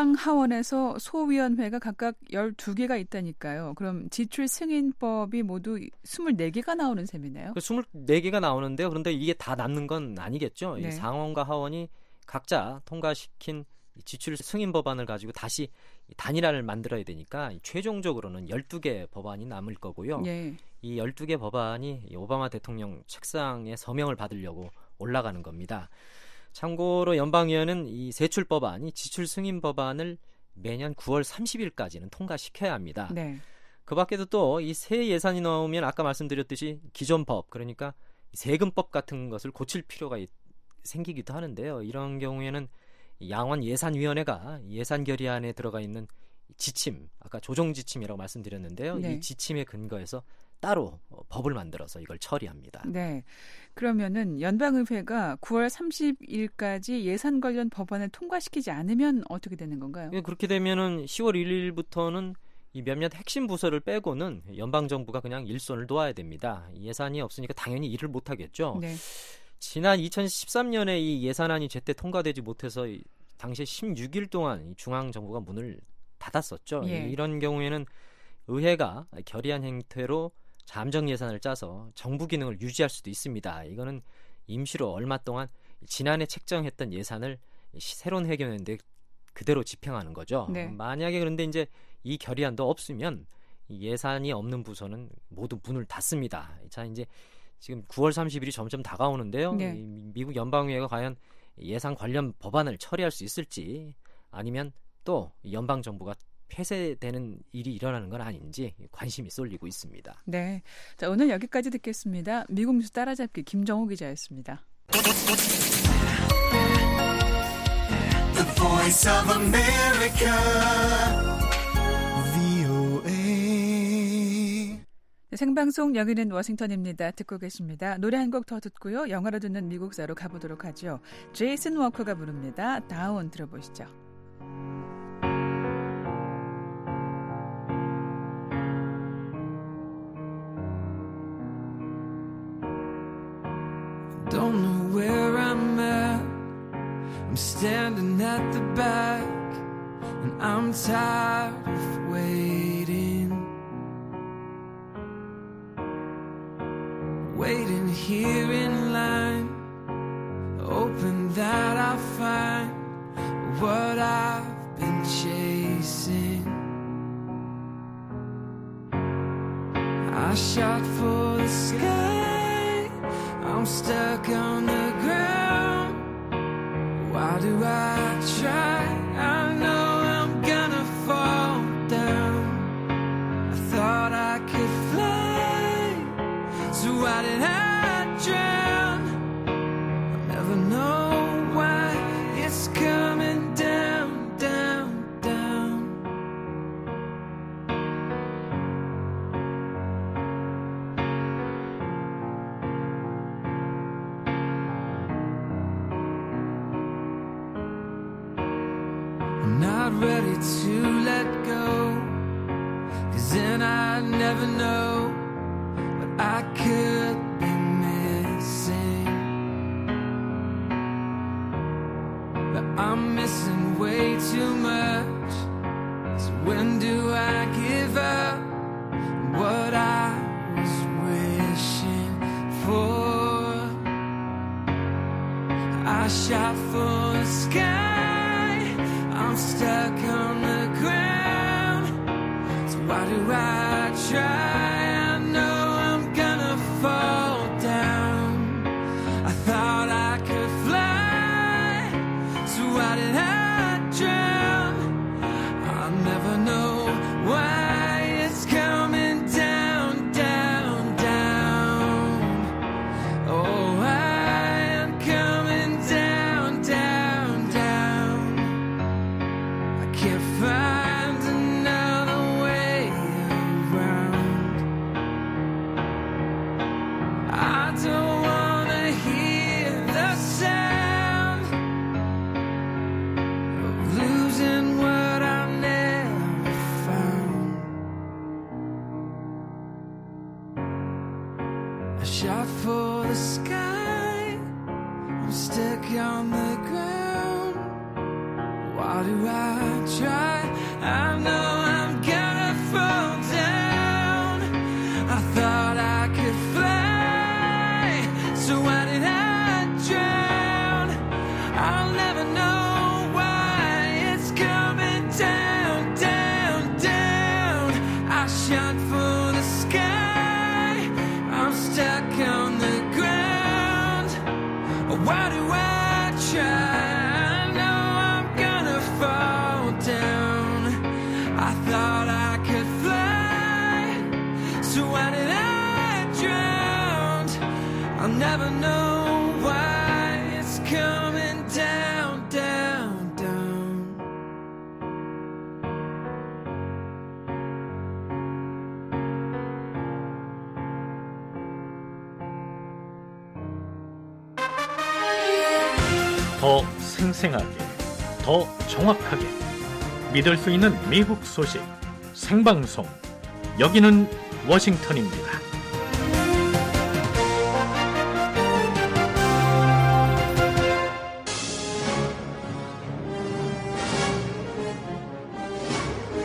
상하원에서 소위원회가 각각 12개가 있다니까요. 그럼 지출 승인법이 모두 24개가 나오는 셈이네요. 24개가 나오는데요. 그런데 이게 다 남는 건 아니겠죠. 네. 이 상원과 하원이 각자 통과시킨 지출 승인 법안을 가지고 다시 단일화를 만들어야 되니까 최종적으로는 12개 법안이 남을 거고요. 네. 이 12개 법안이 오바마 대통령 책상에 서명을 받으려고 올라가는 겁니다. 참고로 연방의회는 이 세출 법안이 지출 승인 법안을 매년 9월 30일까지는 통과시켜야 합니다. 네. 그 밖에도 또 이 새 예산이 나오면 아까 말씀드렸듯이 기존 법, 그러니까 세금법 같은 것을 고칠 필요가 생기기도 하는데요. 이런 경우에는 양원 예산위원회가 예산 결의안에 들어가 있는 지침, 아까 조정 지침이라고 말씀드렸는데요. 네. 이 지침에 근거해서 따로 법을 만들어서 이걸 처리합니다. 네. 그러면은 연방의회가 9월 30일까지 예산 관련 법안을 통과시키지 않으면 어떻게 되는 건가요? 그렇게 되면은 10월 1일부터는 이 몇몇 핵심 부서를 빼고는 연방 정부가 그냥 일손을 놓아야 됩니다. 예산이 없으니까 당연히 일을 못 하겠죠. 네. 지난 2013년에 이 예산안이 제때 통과되지 못해서 당시 16일 동안 이 중앙 정부가 문을 닫았었죠. 예. 이런 경우에는 의회가 결의안 형태로 잠정 예산을 짜서 정부 기능을 유지할 수도 있습니다. 이거는 임시로 얼마 동안 지난해 책정했던 예산을 새로운 회견인데 그대로 집행하는 거죠. 네. 만약에 그런데 이제 이 결의안도 없으면 이 예산이 없는 부서는 모두 문을 닫습니다. 자, 이제 지금 9월 30일이 점점 다가오는데요. 네. 이 미국 연방의회가 과연 예산 관련 법안을 처리할 수 있을지 아니면 또 연방 정부가 폐쇄되는 일이 일어나는 건 아닌지 관심이 쏠리고 있습니다. 네, 자, 오늘 여기까지 듣겠습니다. 미국 뉴스 따라잡기 김정호 기자였습니다. The Voice of America, VOA. 네, 생방송 여기는 워싱턴입니다. 듣고 계십니다. 노래 한 곡 더 듣고요. 영화로 듣는 미국사로 가보도록 하죠. 제이슨 워커가 부릅니다. 다운 들어보시죠. Don't know where I'm at. I'm standing at the back, and I'm tired of waiting. Waiting here in line, hoping that I'll find what I've been chasing. I shot for the sky, I'm stuck on the ground. Why do I try? I know I'm gonna fall down. I thought I could fly, so why did I drown? I'll never know why it's coming down, down, down. I'm not ready to let go, 'cause then I'd never know what I could be missing. But I'm missing way too much. So when do I give up what I was wishing for? I shot for the sky, I'm stuck on the ground. So why do I try? I know I'm gonna fall down. I thought I could fly, so why did I drown? I'll never know why it's coming down, down, down. Oh, I am coming down, down, down. I can't find another way around. I don't wanna hear the sound of losing what I never found. I shot for the sky, I'm stuck on the ground. Why do I try? I know I'm gonna fall down. I thought I could fly, so why did I drown? I'll never know why it's coming down, down, down. I shot for the sky, I'm stuck on the ground. Why do I try? I know I'm gonna fall down. I thought I could fly, so why did I drown? I'll never know why it's coming down, down, down. 더 생생하게, 더 정확하게 믿을 수 있는 미국 소식 생방송 여기는 워싱턴입니다.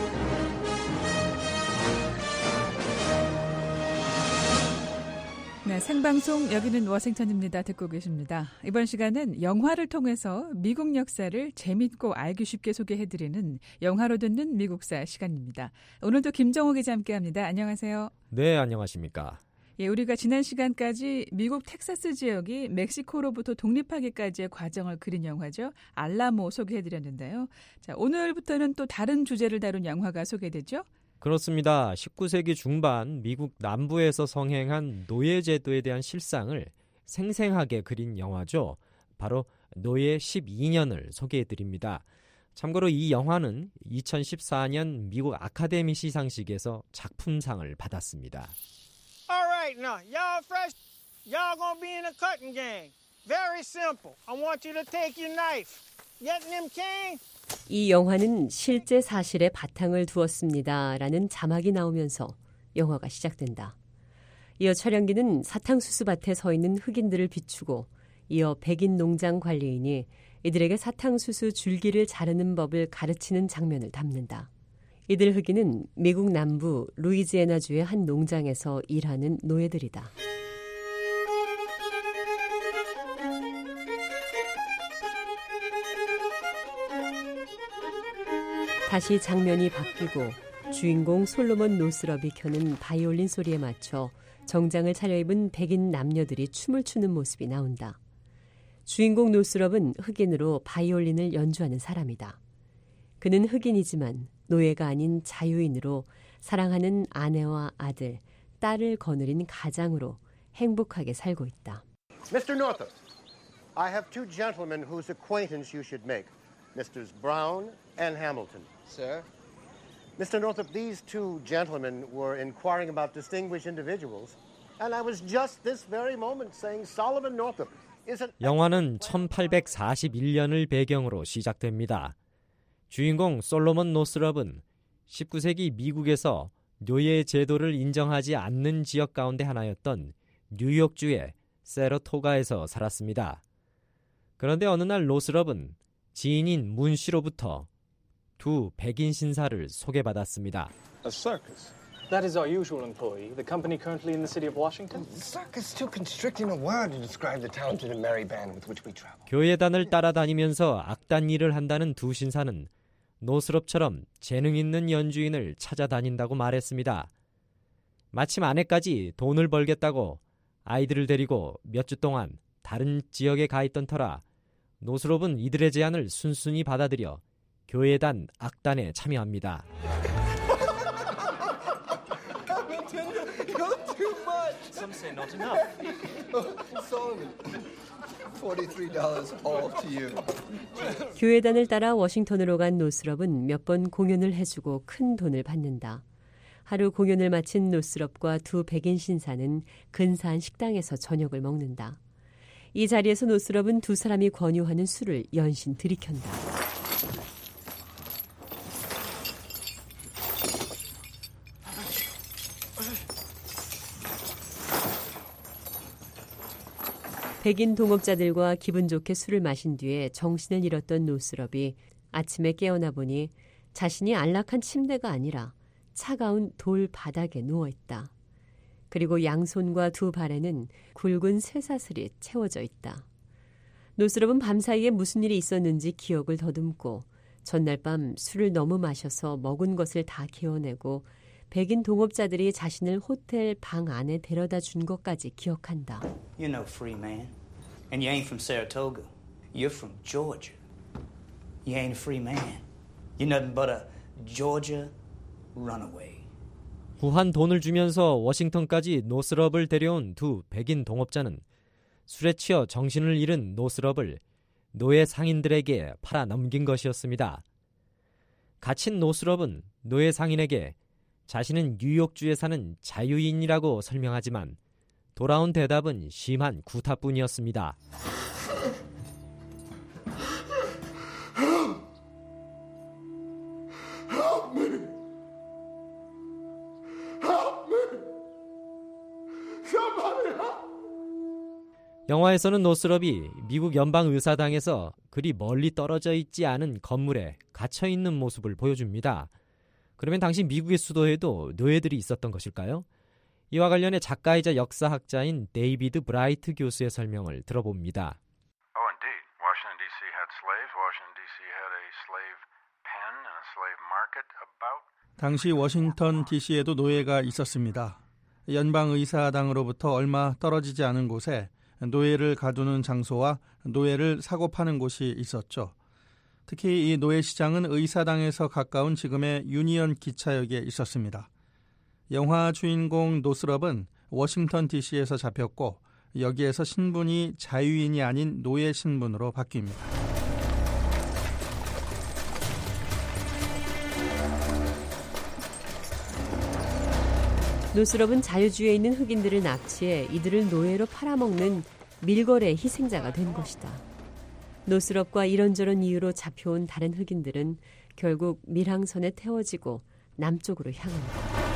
네, 네, 생방송 여기는 워싱턴입니다. 듣고 계십니다. 이번 시간은 영화를 통해서 미국 역사를 재밌고 알기 쉽게 소개해드리는 영화로 듣는 미국사 시간입니다. 오늘도 김정호 기자 함께합니다. 안녕하세요. 네, 안녕하십니까. 예, 우리가 지난 시간까지 미국 텍사스 지역이 멕시코로부터 독립하기까지의 과정을 그린 영화죠. 알라모 소개해드렸는데요. 자, 오늘부터는 또 다른 주제를 다룬 영화가 소개되죠. 그렇습니다. 19세기 중반 미국 남부에서 성행한 노예제도에 대한 실상을 생생하게 그린 영화죠. 바로 노예 12년을 소개해드립니다. 참고로 이 영화는 2014년 미국 아카데미 시상식에서 작품상을 받았습니다. All right, now, y'all fresh? Y'all gonna be in a cutting gang. Very simple. I want you to take your knife. Getting them cane? 이 영화는 실제 사실에 바탕을 두었습니다. 라는 자막이 나오면서 영화가 시작된다. 이어 촬영기는 사탕수수밭에 서 있는 흑인들을 비추고 이어 백인 농장 관리인이 이들에게 사탕수수 줄기를 자르는 법을 가르치는 장면을 담는다. 이들 흑인은 미국 남부 루이지애나주의 한 농장에서 일하는 노예들이다. 다시 장면이 바뀌고 주인공 솔로몬 노스럽이 켜는 바이올린 소리에 맞춰 정장을 차려입은 백인 남녀들이 춤을 추는 모습이 나온다. 주인공 노스럽은 흑인으로 바이올린을 연주하는 사람이다. 그는 흑인이지만 노예가 아닌 자유인으로 사랑하는 아내와 아들, 딸을 거느린 가장으로 행복하게 살고 있다. Mr. Northup, I have two gentlemen whose acquaintance you should make. Messrs. Brown and Hamilton. Sir? Mr. Northup, these two gentlemen were inquiring about distinguished individuals, and I was just this very moment saying Solomon Northup is an... 영화는 1841년을 배경으로 시작됩니다. 주인공 솔로몬 노스럽은 19세기 미국에서 노예 제도를 인정하지 않는 지역 가운데 하나였던 뉴욕주의 세러토가에서 살았습니다. 그런데 어느 날 노스럽은 지인인 문 씨로부터 두 백인 신사를 소개받았습니다. A circus. That is our usual employee. The company currently in the city of Washington. Circus is too constricting a word to describe the talented and merry band with which we travel. 교회단을 따라다니면서 악단 일을 한다는 두 신사는 노스럽처럼 재능 있는 연주인을 찾아다닌다고 말했습니다. 마침 아내까지 돈을 벌겠다고 아이들을 데리고 몇 주 동안 다른 지역에 가 있던 터라 노스럽은 이들의 제안을 순순히 받아들여 교회단 악단에 참여합니다. You're too much. Some say not enough. Solomon, $43 all to you. 교회단을 따라 워싱턴으로 간 노스럽은 몇 번 공연을 해주고 큰 돈을 받는다. 하루 공연을 마친 노스럽과 두 백인 신사는 근사한 식당에서 저녁을 먹는다. 이 자리에서 노스럽은 두 사람이 권유하는 술을 연신 들이켠다. 백인 동업자들과 기분 좋게 술을 마신 뒤에 정신을 잃었던 노스럽이 아침에 깨어나 보니 자신이 안락한 침대가 아니라 차가운 돌 바닥에 누워있다. 그리고 양손과 두 발에는 굵은 쇠사슬이 채워져 있다. 노스럽은 밤사이에 무슨 일이 있었는지 기억을 더듬고 전날 밤 술을 너무 마셔서 먹은 것을 다 개어내고 백인 동업자들이 자신을 호텔 방 안에 데려다 준 것까지 기억한다. You're no free man. And you ain't from Saratoga. You're from Georgia. You ain't a free man. You're nothing but a Georgia runaway. 구한 돈을 주면서 워싱턴까지 노스럽을 데려온 두 백인 동업자는 술에 취해 정신을 잃은 노스럽을 노예 상인들에게 팔아 넘긴 것이었습니다. 갇힌 노스럽은 노예 상인에게 자신은 뉴욕주에 사는 자유인이라고 설명하지만 돌아온 대답은 심한 구타뿐이었습니다. 영화에서는 노스럽이 미국 연방의사당에서 그리 멀리 떨어져 있지 않은 건물에 갇혀 있는 모습을 보여줍니다. 그러면 당시 미국의 수도에도 노예들이 있었던 것일까요? 이와 관련해 작가이자 역사학자인 데이비드 브라이트 교수의 설명을 들어봅니다. Oh, indeed. Washington, D.C. had slaves. Washington, D.C. had a slave pen and a slave market about. 당시 워싱턴 DC에도 노예가 있었습니다. 연방의사당으로부터 얼마 떨어지지 않은 곳에 노예를 가두는 장소와 노예를 사고 파는 곳이 있었죠. 특히 이 노예 시장은 의사당에서 가까운 지금의 유니언 기차역에 있었습니다. 영화 주인공 노스럽은 워싱턴 DC에서 잡혔고 여기에서 신분이 자유인이 아닌 노예 신분으로 바뀝니다. 노스럽은 자유주의에 있는 흑인들을 납치해 이들을 노예로 팔아먹는 밀거래의 희생자가 된 것이다. 노스럽과 이런저런 이유로 잡혀온 다른 흑인들은 결국 밀항선에 태워지고 남쪽으로 향한다.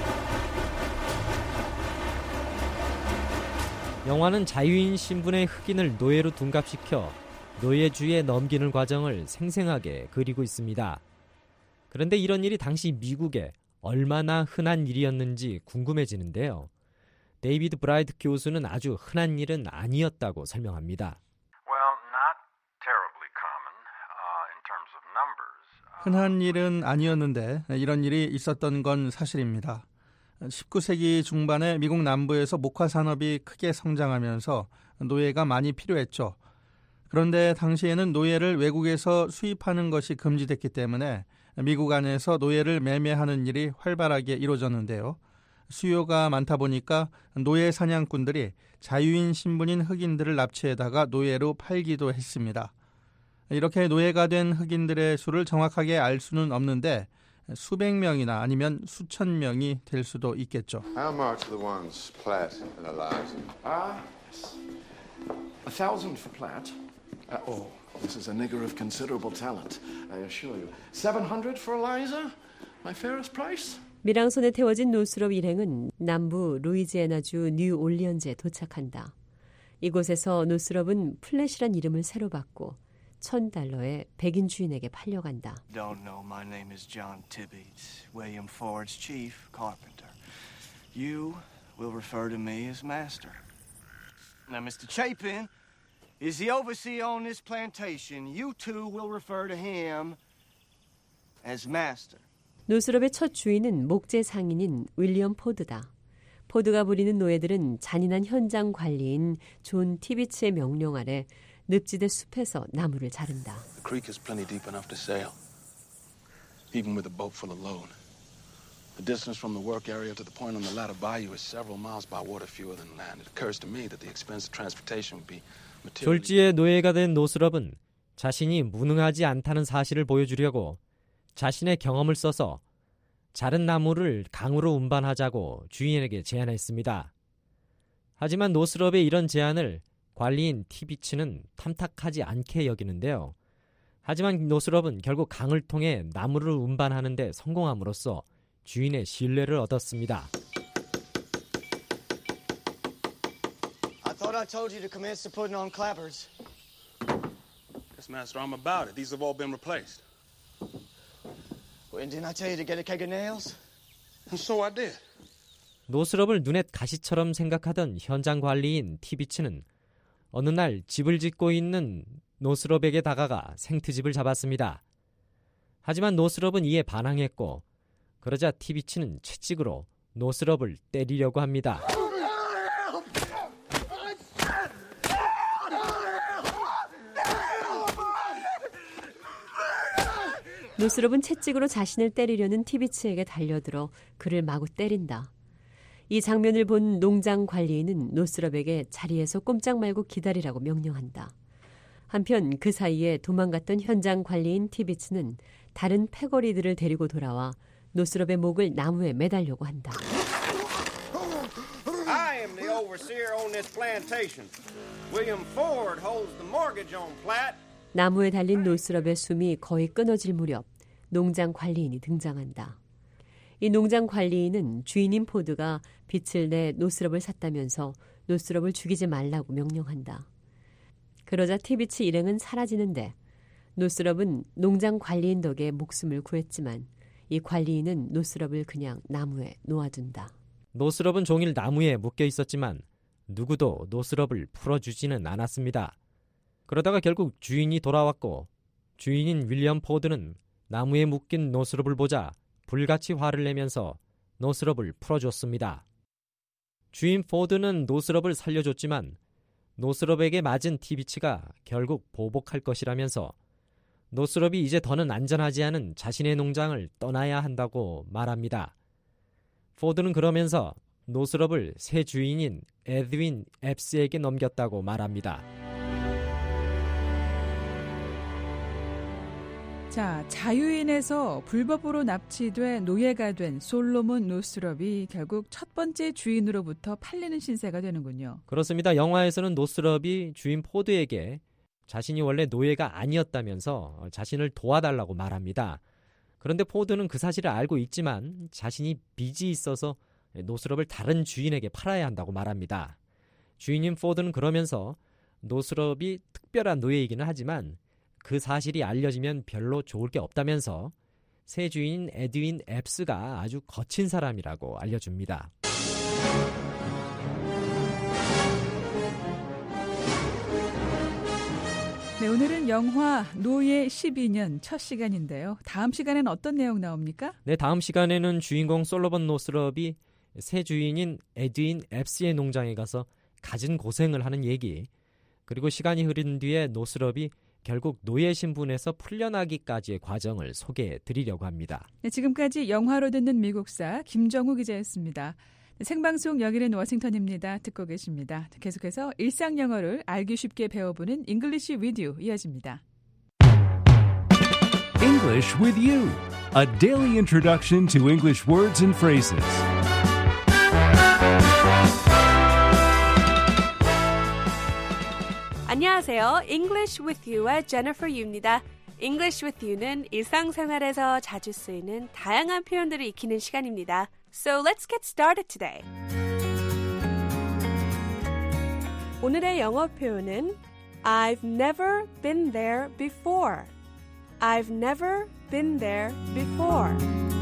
영화는 자유인 신분의 흑인을 노예로 둔갑시켜 노예주의에 넘기는 과정을 생생하게 그리고 있습니다. 그런데 이런 일이 당시 미국에 얼마나 흔한 일이었는지 궁금해지는데요. 데이비드 브라이트 교수는 아주 흔한 일은 아니었다고 설명합니다. Well, not terribly common in terms of numbers. 흔한 일은 아니었는데 이런 일이 있었던 건 사실입니다. 19세기 중반에 미국 남부에서 목화 산업이 크게 성장하면서 노예가 많이 필요했죠. 그런데 당시에는 노예를 외국에서 수입하는 것이 금지됐기 때문에 미국 안에서 노예를 매매하는 일이 활발하게 이루어졌는데요. 수요가 많다 보니까 노예 사냥꾼들이 자유인 신분인 흑인들을 납치해다가 노예로 팔기도 했습니다. 이렇게 노예가 된 흑인들의 수를 정확하게 알 수는 없는데 수백 명이나 아니면 수천 명이 될 수도 있겠죠. How much are the ones Platt and Eliza? Yes. 1,000 for Platt. This is a nigger of considerable talent, I assure you. 700 for Eliza? My fairest price? 밀항선에 태워진 노스럽 일행은 남부 루이지애나주 뉴올리언즈에 도착한다. 이곳에서 노스럽은 플랫이란 이름을 새로 받고 $1,000에 백인 주인에게 팔려간다. Don't know. My name is John Tibbets, William Ford's chief carpenter. You will refer to me as master. Now, Mr. Chapin is the overseer on this plantation. You two will refer to him as master. 노스럽의 첫 주인은 목재 상인인 윌리엄 포드다. 포드가 부리는 노예들은 잔인한 현장 관리인 존 티비츠의 명령 아래 늪지대 숲에서 나무를 자른다. The creek is plenty deep enough to sail, even with a boat full of load. The distance from the work area to the point on the latter bayou is several miles by water, fewer than land. It occurs to me that the expense of transportation would be materially. 졸지의 노예가 된 노스럽은 자신이 무능하지 않다는 사실을 보여주려고 자신의 경험을 써서 자른 나무를 강으로 운반하자고 주인에게 제안했습니다. 하지만 노스럽의 이런 제안을 관리인 티비츠는 탐탁하지 않게 여기는데요. 하지만 노스럽은 결국 강을 통해 나무를 운반하는 데 성공함으로써 주인의 신뢰를 얻었습니다. I thought I told you to commence to putting on clappers. Yes, master, I'm about it. These have all been replaced. Well, didn't I tell you to get a keg of nails? And so I did. 노스럽을 눈엣 가시처럼 생각하던 현장 관리인 티비츠는 어느 날 집을 짓고 있는 노스럽에게 다가가 생트집을 잡았습니다. 하지만 노스럽은 이에 반항했고 그러자 티비츠는 채찍으로 노스럽을 때리려고 합니다. 노스럽은 채찍으로 자신을 때리려는 티비츠에게 달려들어 그를 마구 때린다. 이 장면을 본 농장 관리인은 노스럽에게 자리에서 꼼짝 말고 기다리라고 명령한다. 한편 그 사이에 도망갔던 현장 관리인 티비츠는 다른 패거리들을 데리고 돌아와 노스럽의 목을 나무에 매달려고 한다. I am the overseer on this plantation. William Ford holds the mortgage on Platt. 나무에 달린 노스럽의 숨이 거의 끊어질 무렵 농장 관리인이 등장한다. 이 농장 관리인은 주인인 포드가 빚을 내 노스럽을 샀다면서 노스럽을 죽이지 말라고 명령한다. 그러자 티비츠 일행은 사라지는데 노스럽은 농장 관리인 덕에 목숨을 구했지만 이 관리인은 노스럽을 그냥 나무에 놓아둔다. 노스럽은 종일 나무에 묶여 있었지만 누구도 노스럽을 풀어주지는 않았습니다. 그러다가 결국 주인이 돌아왔고 주인인 윌리엄 포드는 나무에 묶인 노스럽을 보자 불같이 화를 내면서 노스럽을 풀어줬습니다. 주인 포드는 노스럽을 살려줬지만 노스럽에게 맞은 티비치가 결국 보복할 것이라면서 노스럽이 이제 더는 안전하지 않은 자신의 농장을 떠나야 한다고 말합니다. 포드는 그러면서 노스럽을 새 주인인 에드윈 앱스에게 넘겼다고 말합니다. 자, 자유인에서 불법으로 납치돼 노예가 된 솔로몬 노스럽이 결국 첫 번째 주인으로부터 팔리는 신세가 되는군요. 그렇습니다. 영화에서는 노스럽이 주인 포드에게 자신이 원래 노예가 아니었다면서 자신을 도와달라고 말합니다. 그런데 포드는 그 사실을 알고 있지만 자신이 빚이 있어서 노스럽을 다른 주인에게 팔아야 한다고 말합니다. 주인인 포드는 그러면서 노스럽이 특별한 노예이기는 하지만 그 사실이 알려지면 별로 좋을 게 없다면서 새 주인인 에드윈 앱스가 아주 거친 사람이라고 알려줍니다. 네, 오늘은 영화 노예 12년 첫 시간인데요. 다음 시간에는 어떤 내용 나옵니까? 네, 다음 시간에는 주인공 솔로몬 노스럽이 새 주인인 에드윈 앱스의 농장에 가서 갖은 고생을 하는 얘기, 그리고 시간이 흐른 뒤에 노스럽이 결국 노예 신분에서 풀려나기까지의 과정을 소개해 드리려고 합니다. 네, 지금까지 영화로 듣는 미국사 김정우 기자였습니다. 생방송 여기는 워싱턴입니다. 듣고 계십니다. 계속해서 일상 영어를 알기 쉽게 배워보는 English with You 이어집니다. English with You, a daily introduction to English words and phrases. 안녕하세요. English with You의 Jennifer Yu입니다. English with You는 일상생활에서 자주 쓰이는 다양한 표현들을 익히는 시간입니다. So let's get started today. 오늘의 영어 표현은 I've never been there before. I've never been there before.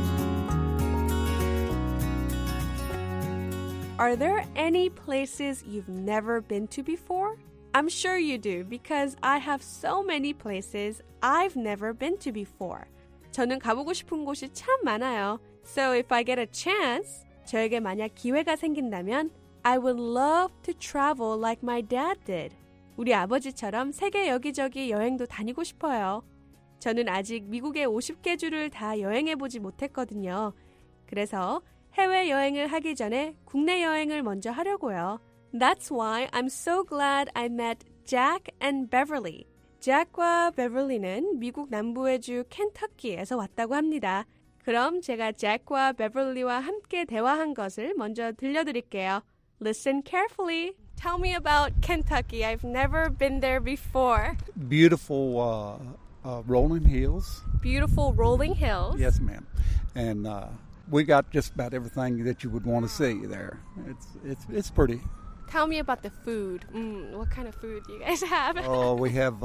Are there any places you've never been to before? I'm sure you do because I have so many places I've never been to before. 저는 가보고 싶은 곳이 참 많아요. So if I get a chance, 저에게 만약 기회가 생긴다면 I would love to travel like my dad did. 우리 아버지처럼 세계 여기저기 여행도 다니고 싶어요. 저는 아직 미국의 50개 주를 다 여행해보지 못했거든요. 그래서 해외여행을 하기 전에 국내 여행을 먼저 하려고요. That's why I'm so glad I met Jack and Beverly. 잭과 베벌리는 미국 남부의 주 켄터키에서 왔다고 합니다. 그럼 제가 잭과 베벌리와 함께 대화한 것을 먼저 들려드릴게요. Listen carefully. Tell me about Kentucky. I've never been there before. Beautiful rolling hills. Beautiful rolling hills. Yes, ma'am. And we got just about everything that you would want to see there. It's pretty. Tell me about the food. What kind of food do you guys have? Oh, we have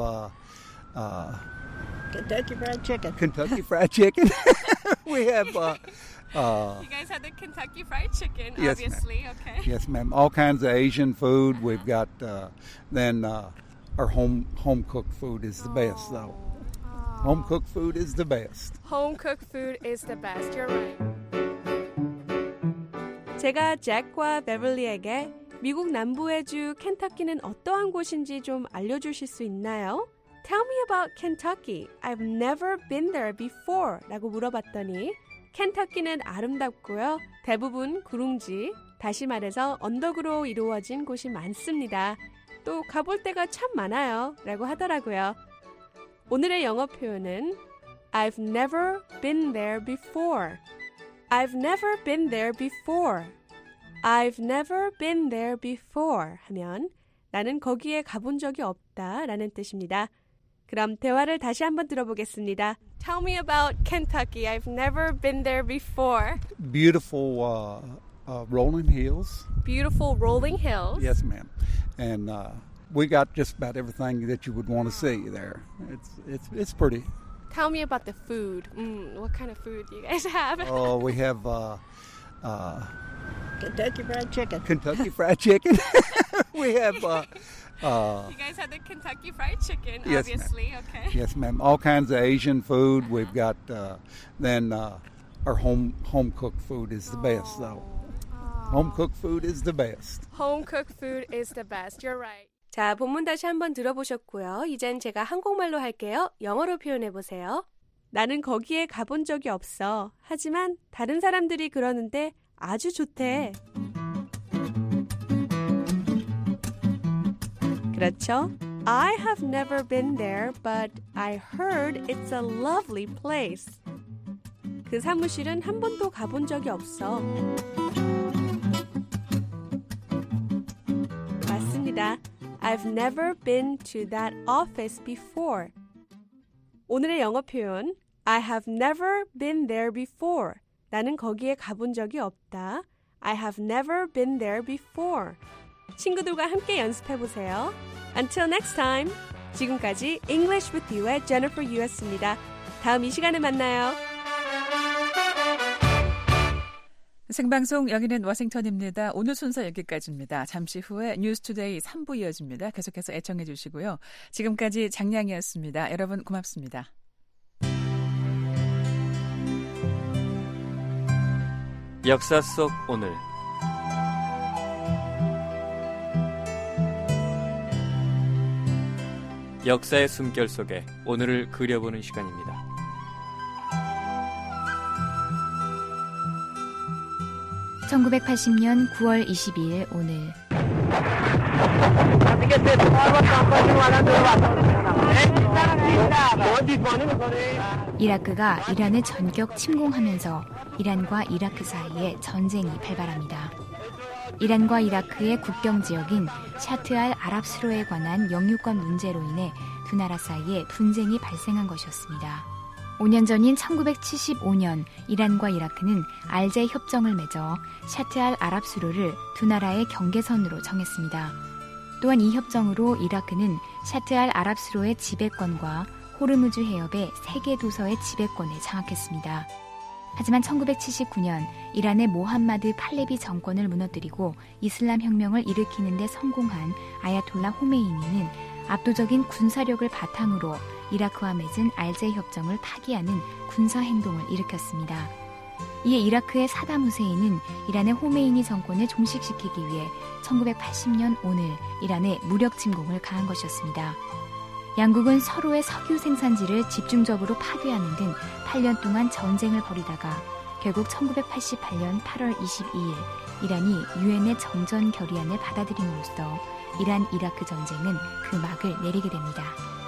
Kentucky Fried Chicken. Kentucky Fried Chicken. We have. You guys have the Kentucky Fried Chicken, yes, obviously. Ma'am. Okay. Yes, ma'am. All kinds of Asian food. We've got then our home cooked food is the best, though. Home cooked food is the best. Home cooked food is the best. You're right. 제가 잭과 베벌리에게 미국 남부의 주 켄터키는 어떠한 곳인지 좀 알려주실 수 있나요? Tell me about Kentucky. I've never been there before. 라고 물어봤더니 켄터키는 아름답고요. 대부분 구릉지, 다시 말해서 언덕으로 이루어진 곳이 많습니다. 또 가볼 데가 참 많아요. 라고 하더라고요. 오늘의 영어 표현은 I've never been there before. I've never been there before. I've never been there before 하면 나는 거기에 가본 적이 없다 라는 뜻입니다. 그럼 대화를 다시 한번 들어보겠습니다. Tell me about Kentucky. I've never been there before. Beautiful rolling hills. Beautiful rolling hills. Yes, ma'am. And we got just about everything that you would want to see there. It's pretty. Tell me about the food. What kind of food do you guys have? Oh, we have Kentucky Fried Chicken. Kentucky Fried Chicken. We have. You guys have the Kentucky Fried Chicken, yes, obviously. Ma'am. Okay. Yes, ma'am. All kinds of Asian food. We've got our home cooked food is the best, though. Home cooked food is the best. Home cooked food is the best. You're right. 자, 본문 다시 한번 들어보셨고요. 이젠 제가 한국말로 할게요. 영어로 표현해 보세요. 나는 거기에 가본 적이 없어. 하지만 다른 사람들이 그러는데 아주 좋대. 그렇죠? I have never been there, but I heard it's a lovely place. 그 사무실은 한 번도 가본 적이 없어. 맞습니다. I've never been to that office before. 오늘의 영어 표현 I have never been there before. 나는 거기에 가본 적이 없다. I have never been there before. 친구들과 함께 연습해보세요. Until next time. 지금까지 English with You의 Jennifer Yu였습니다. 다음 이 시간에 만나요. 생방송 여기는 워싱턴입니다. 오늘 순서 여기까지입니다. 잠시 후에 뉴스투데이 3부 이어집니다. 계속해서 애청해 주시고요. 지금까지 장량이었습니다. 여러분 고맙습니다. 역사 속 오늘 역사의 숨결 속에 오늘을 그려보는 시간입니다. (1980년 9월 22일) 오늘 이라크가 이란을 전격 침공하면서 이란과 이라크 사이에 전쟁이 발발합니다. 이란과 이라크의 국경 지역인 샤트알 아랍수로에 관한 영유권 문제로 인해 두 나라 사이에 분쟁이 발생한 것이었습니다. 5년 전인 1975년 이란과 이라크는 알제 협정을 맺어 샤트알 아랍수로를 두 나라의 경계선으로 정했습니다. 또한 이 협정으로 이라크는 샤트알 아랍수로의 지배권과 호르무즈 해협의 3개 도서의 지배권을 장악했습니다. 하지만 1979년 이란의 모함마드 팔레비 정권을 무너뜨리고 이슬람 혁명을 일으키는 데 성공한 아야톨라 호메이니는 압도적인 군사력을 바탕으로 이라크와 맺은 알제 협정을 파기하는 군사행동을 일으켰습니다. 이에 이라크의 사담 후세인은 이란의 호메이니 정권을 종식시키기 위해 1980년 오늘 이란에 무력 침공을 가한 것이었습니다. 양국은 서로의 석유 생산지를 집중적으로 파괴하는 등 8년 동안 전쟁을 벌이다가 결국 1988년 8월 22일 이란이 유엔의 정전 결의안을 받아들임으로써 이란-이라크 전쟁은 그 막을 내리게 됩니다.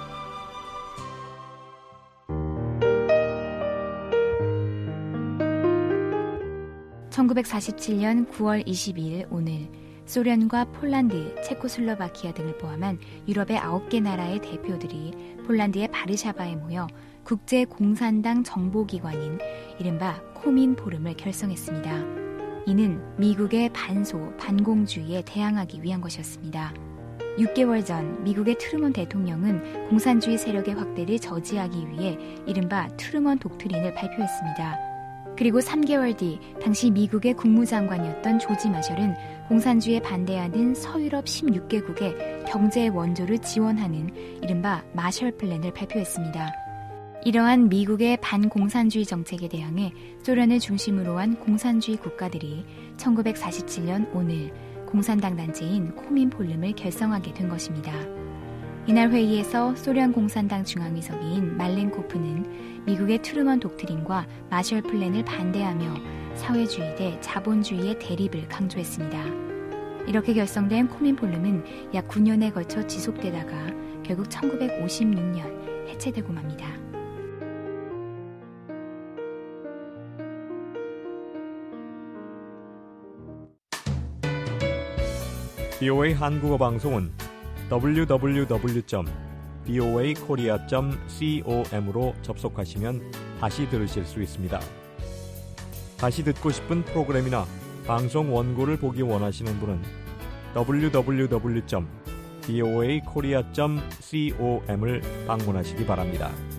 (1947년 9월 22일) 오늘 소련과 폴란드, 체코슬로바키아 등을 포함한 유럽의 9개 나라의 대표들이 폴란드의 바르샤바에 모여 국제공산당 정보기관인 이른바 코민 포럼을 결성했습니다. 이는 미국의 반공주의에 대항하기 위한 것이었습니다. 6개월 전 미국의 트루먼 대통령은 공산주의 세력의 확대를 저지하기 위해 이른바 트루먼 독트린을 발표했습니다. 그리고 3개월 뒤 당시 미국의 국무장관이었던 조지 마셜은 공산주의에 반대하는 서유럽 16개국의 경제 원조를 지원하는 이른바 마셜 플랜을 발표했습니다. 이러한 미국의 반공산주의 정책에 대항해 소련을 중심으로 한 공산주의 국가들이 1947년 오늘 공산당 단체인 코민폴름을 결성하게 된 것입니다. 이날 회의에서 소련 공산당 중앙위서기인 말렌코프는 미국의 트루먼 독트린과 마셜 플랜을 반대하며 사회주의 대 자본주의의 대립을 강조했습니다. 이렇게 결성된 코민폴름은 약 9년에 걸쳐 지속되다가 결국 1956년 해체되고 맙니다. BOA 한국어 방송은 www.boakorea.com으로 접속하시면 다시 들으실 수 있습니다. 다시 듣고 싶은 프로그램이나 방송 원고를 보기 원하시는 분은 www.boakorea.com을 방문하시기 바랍니다.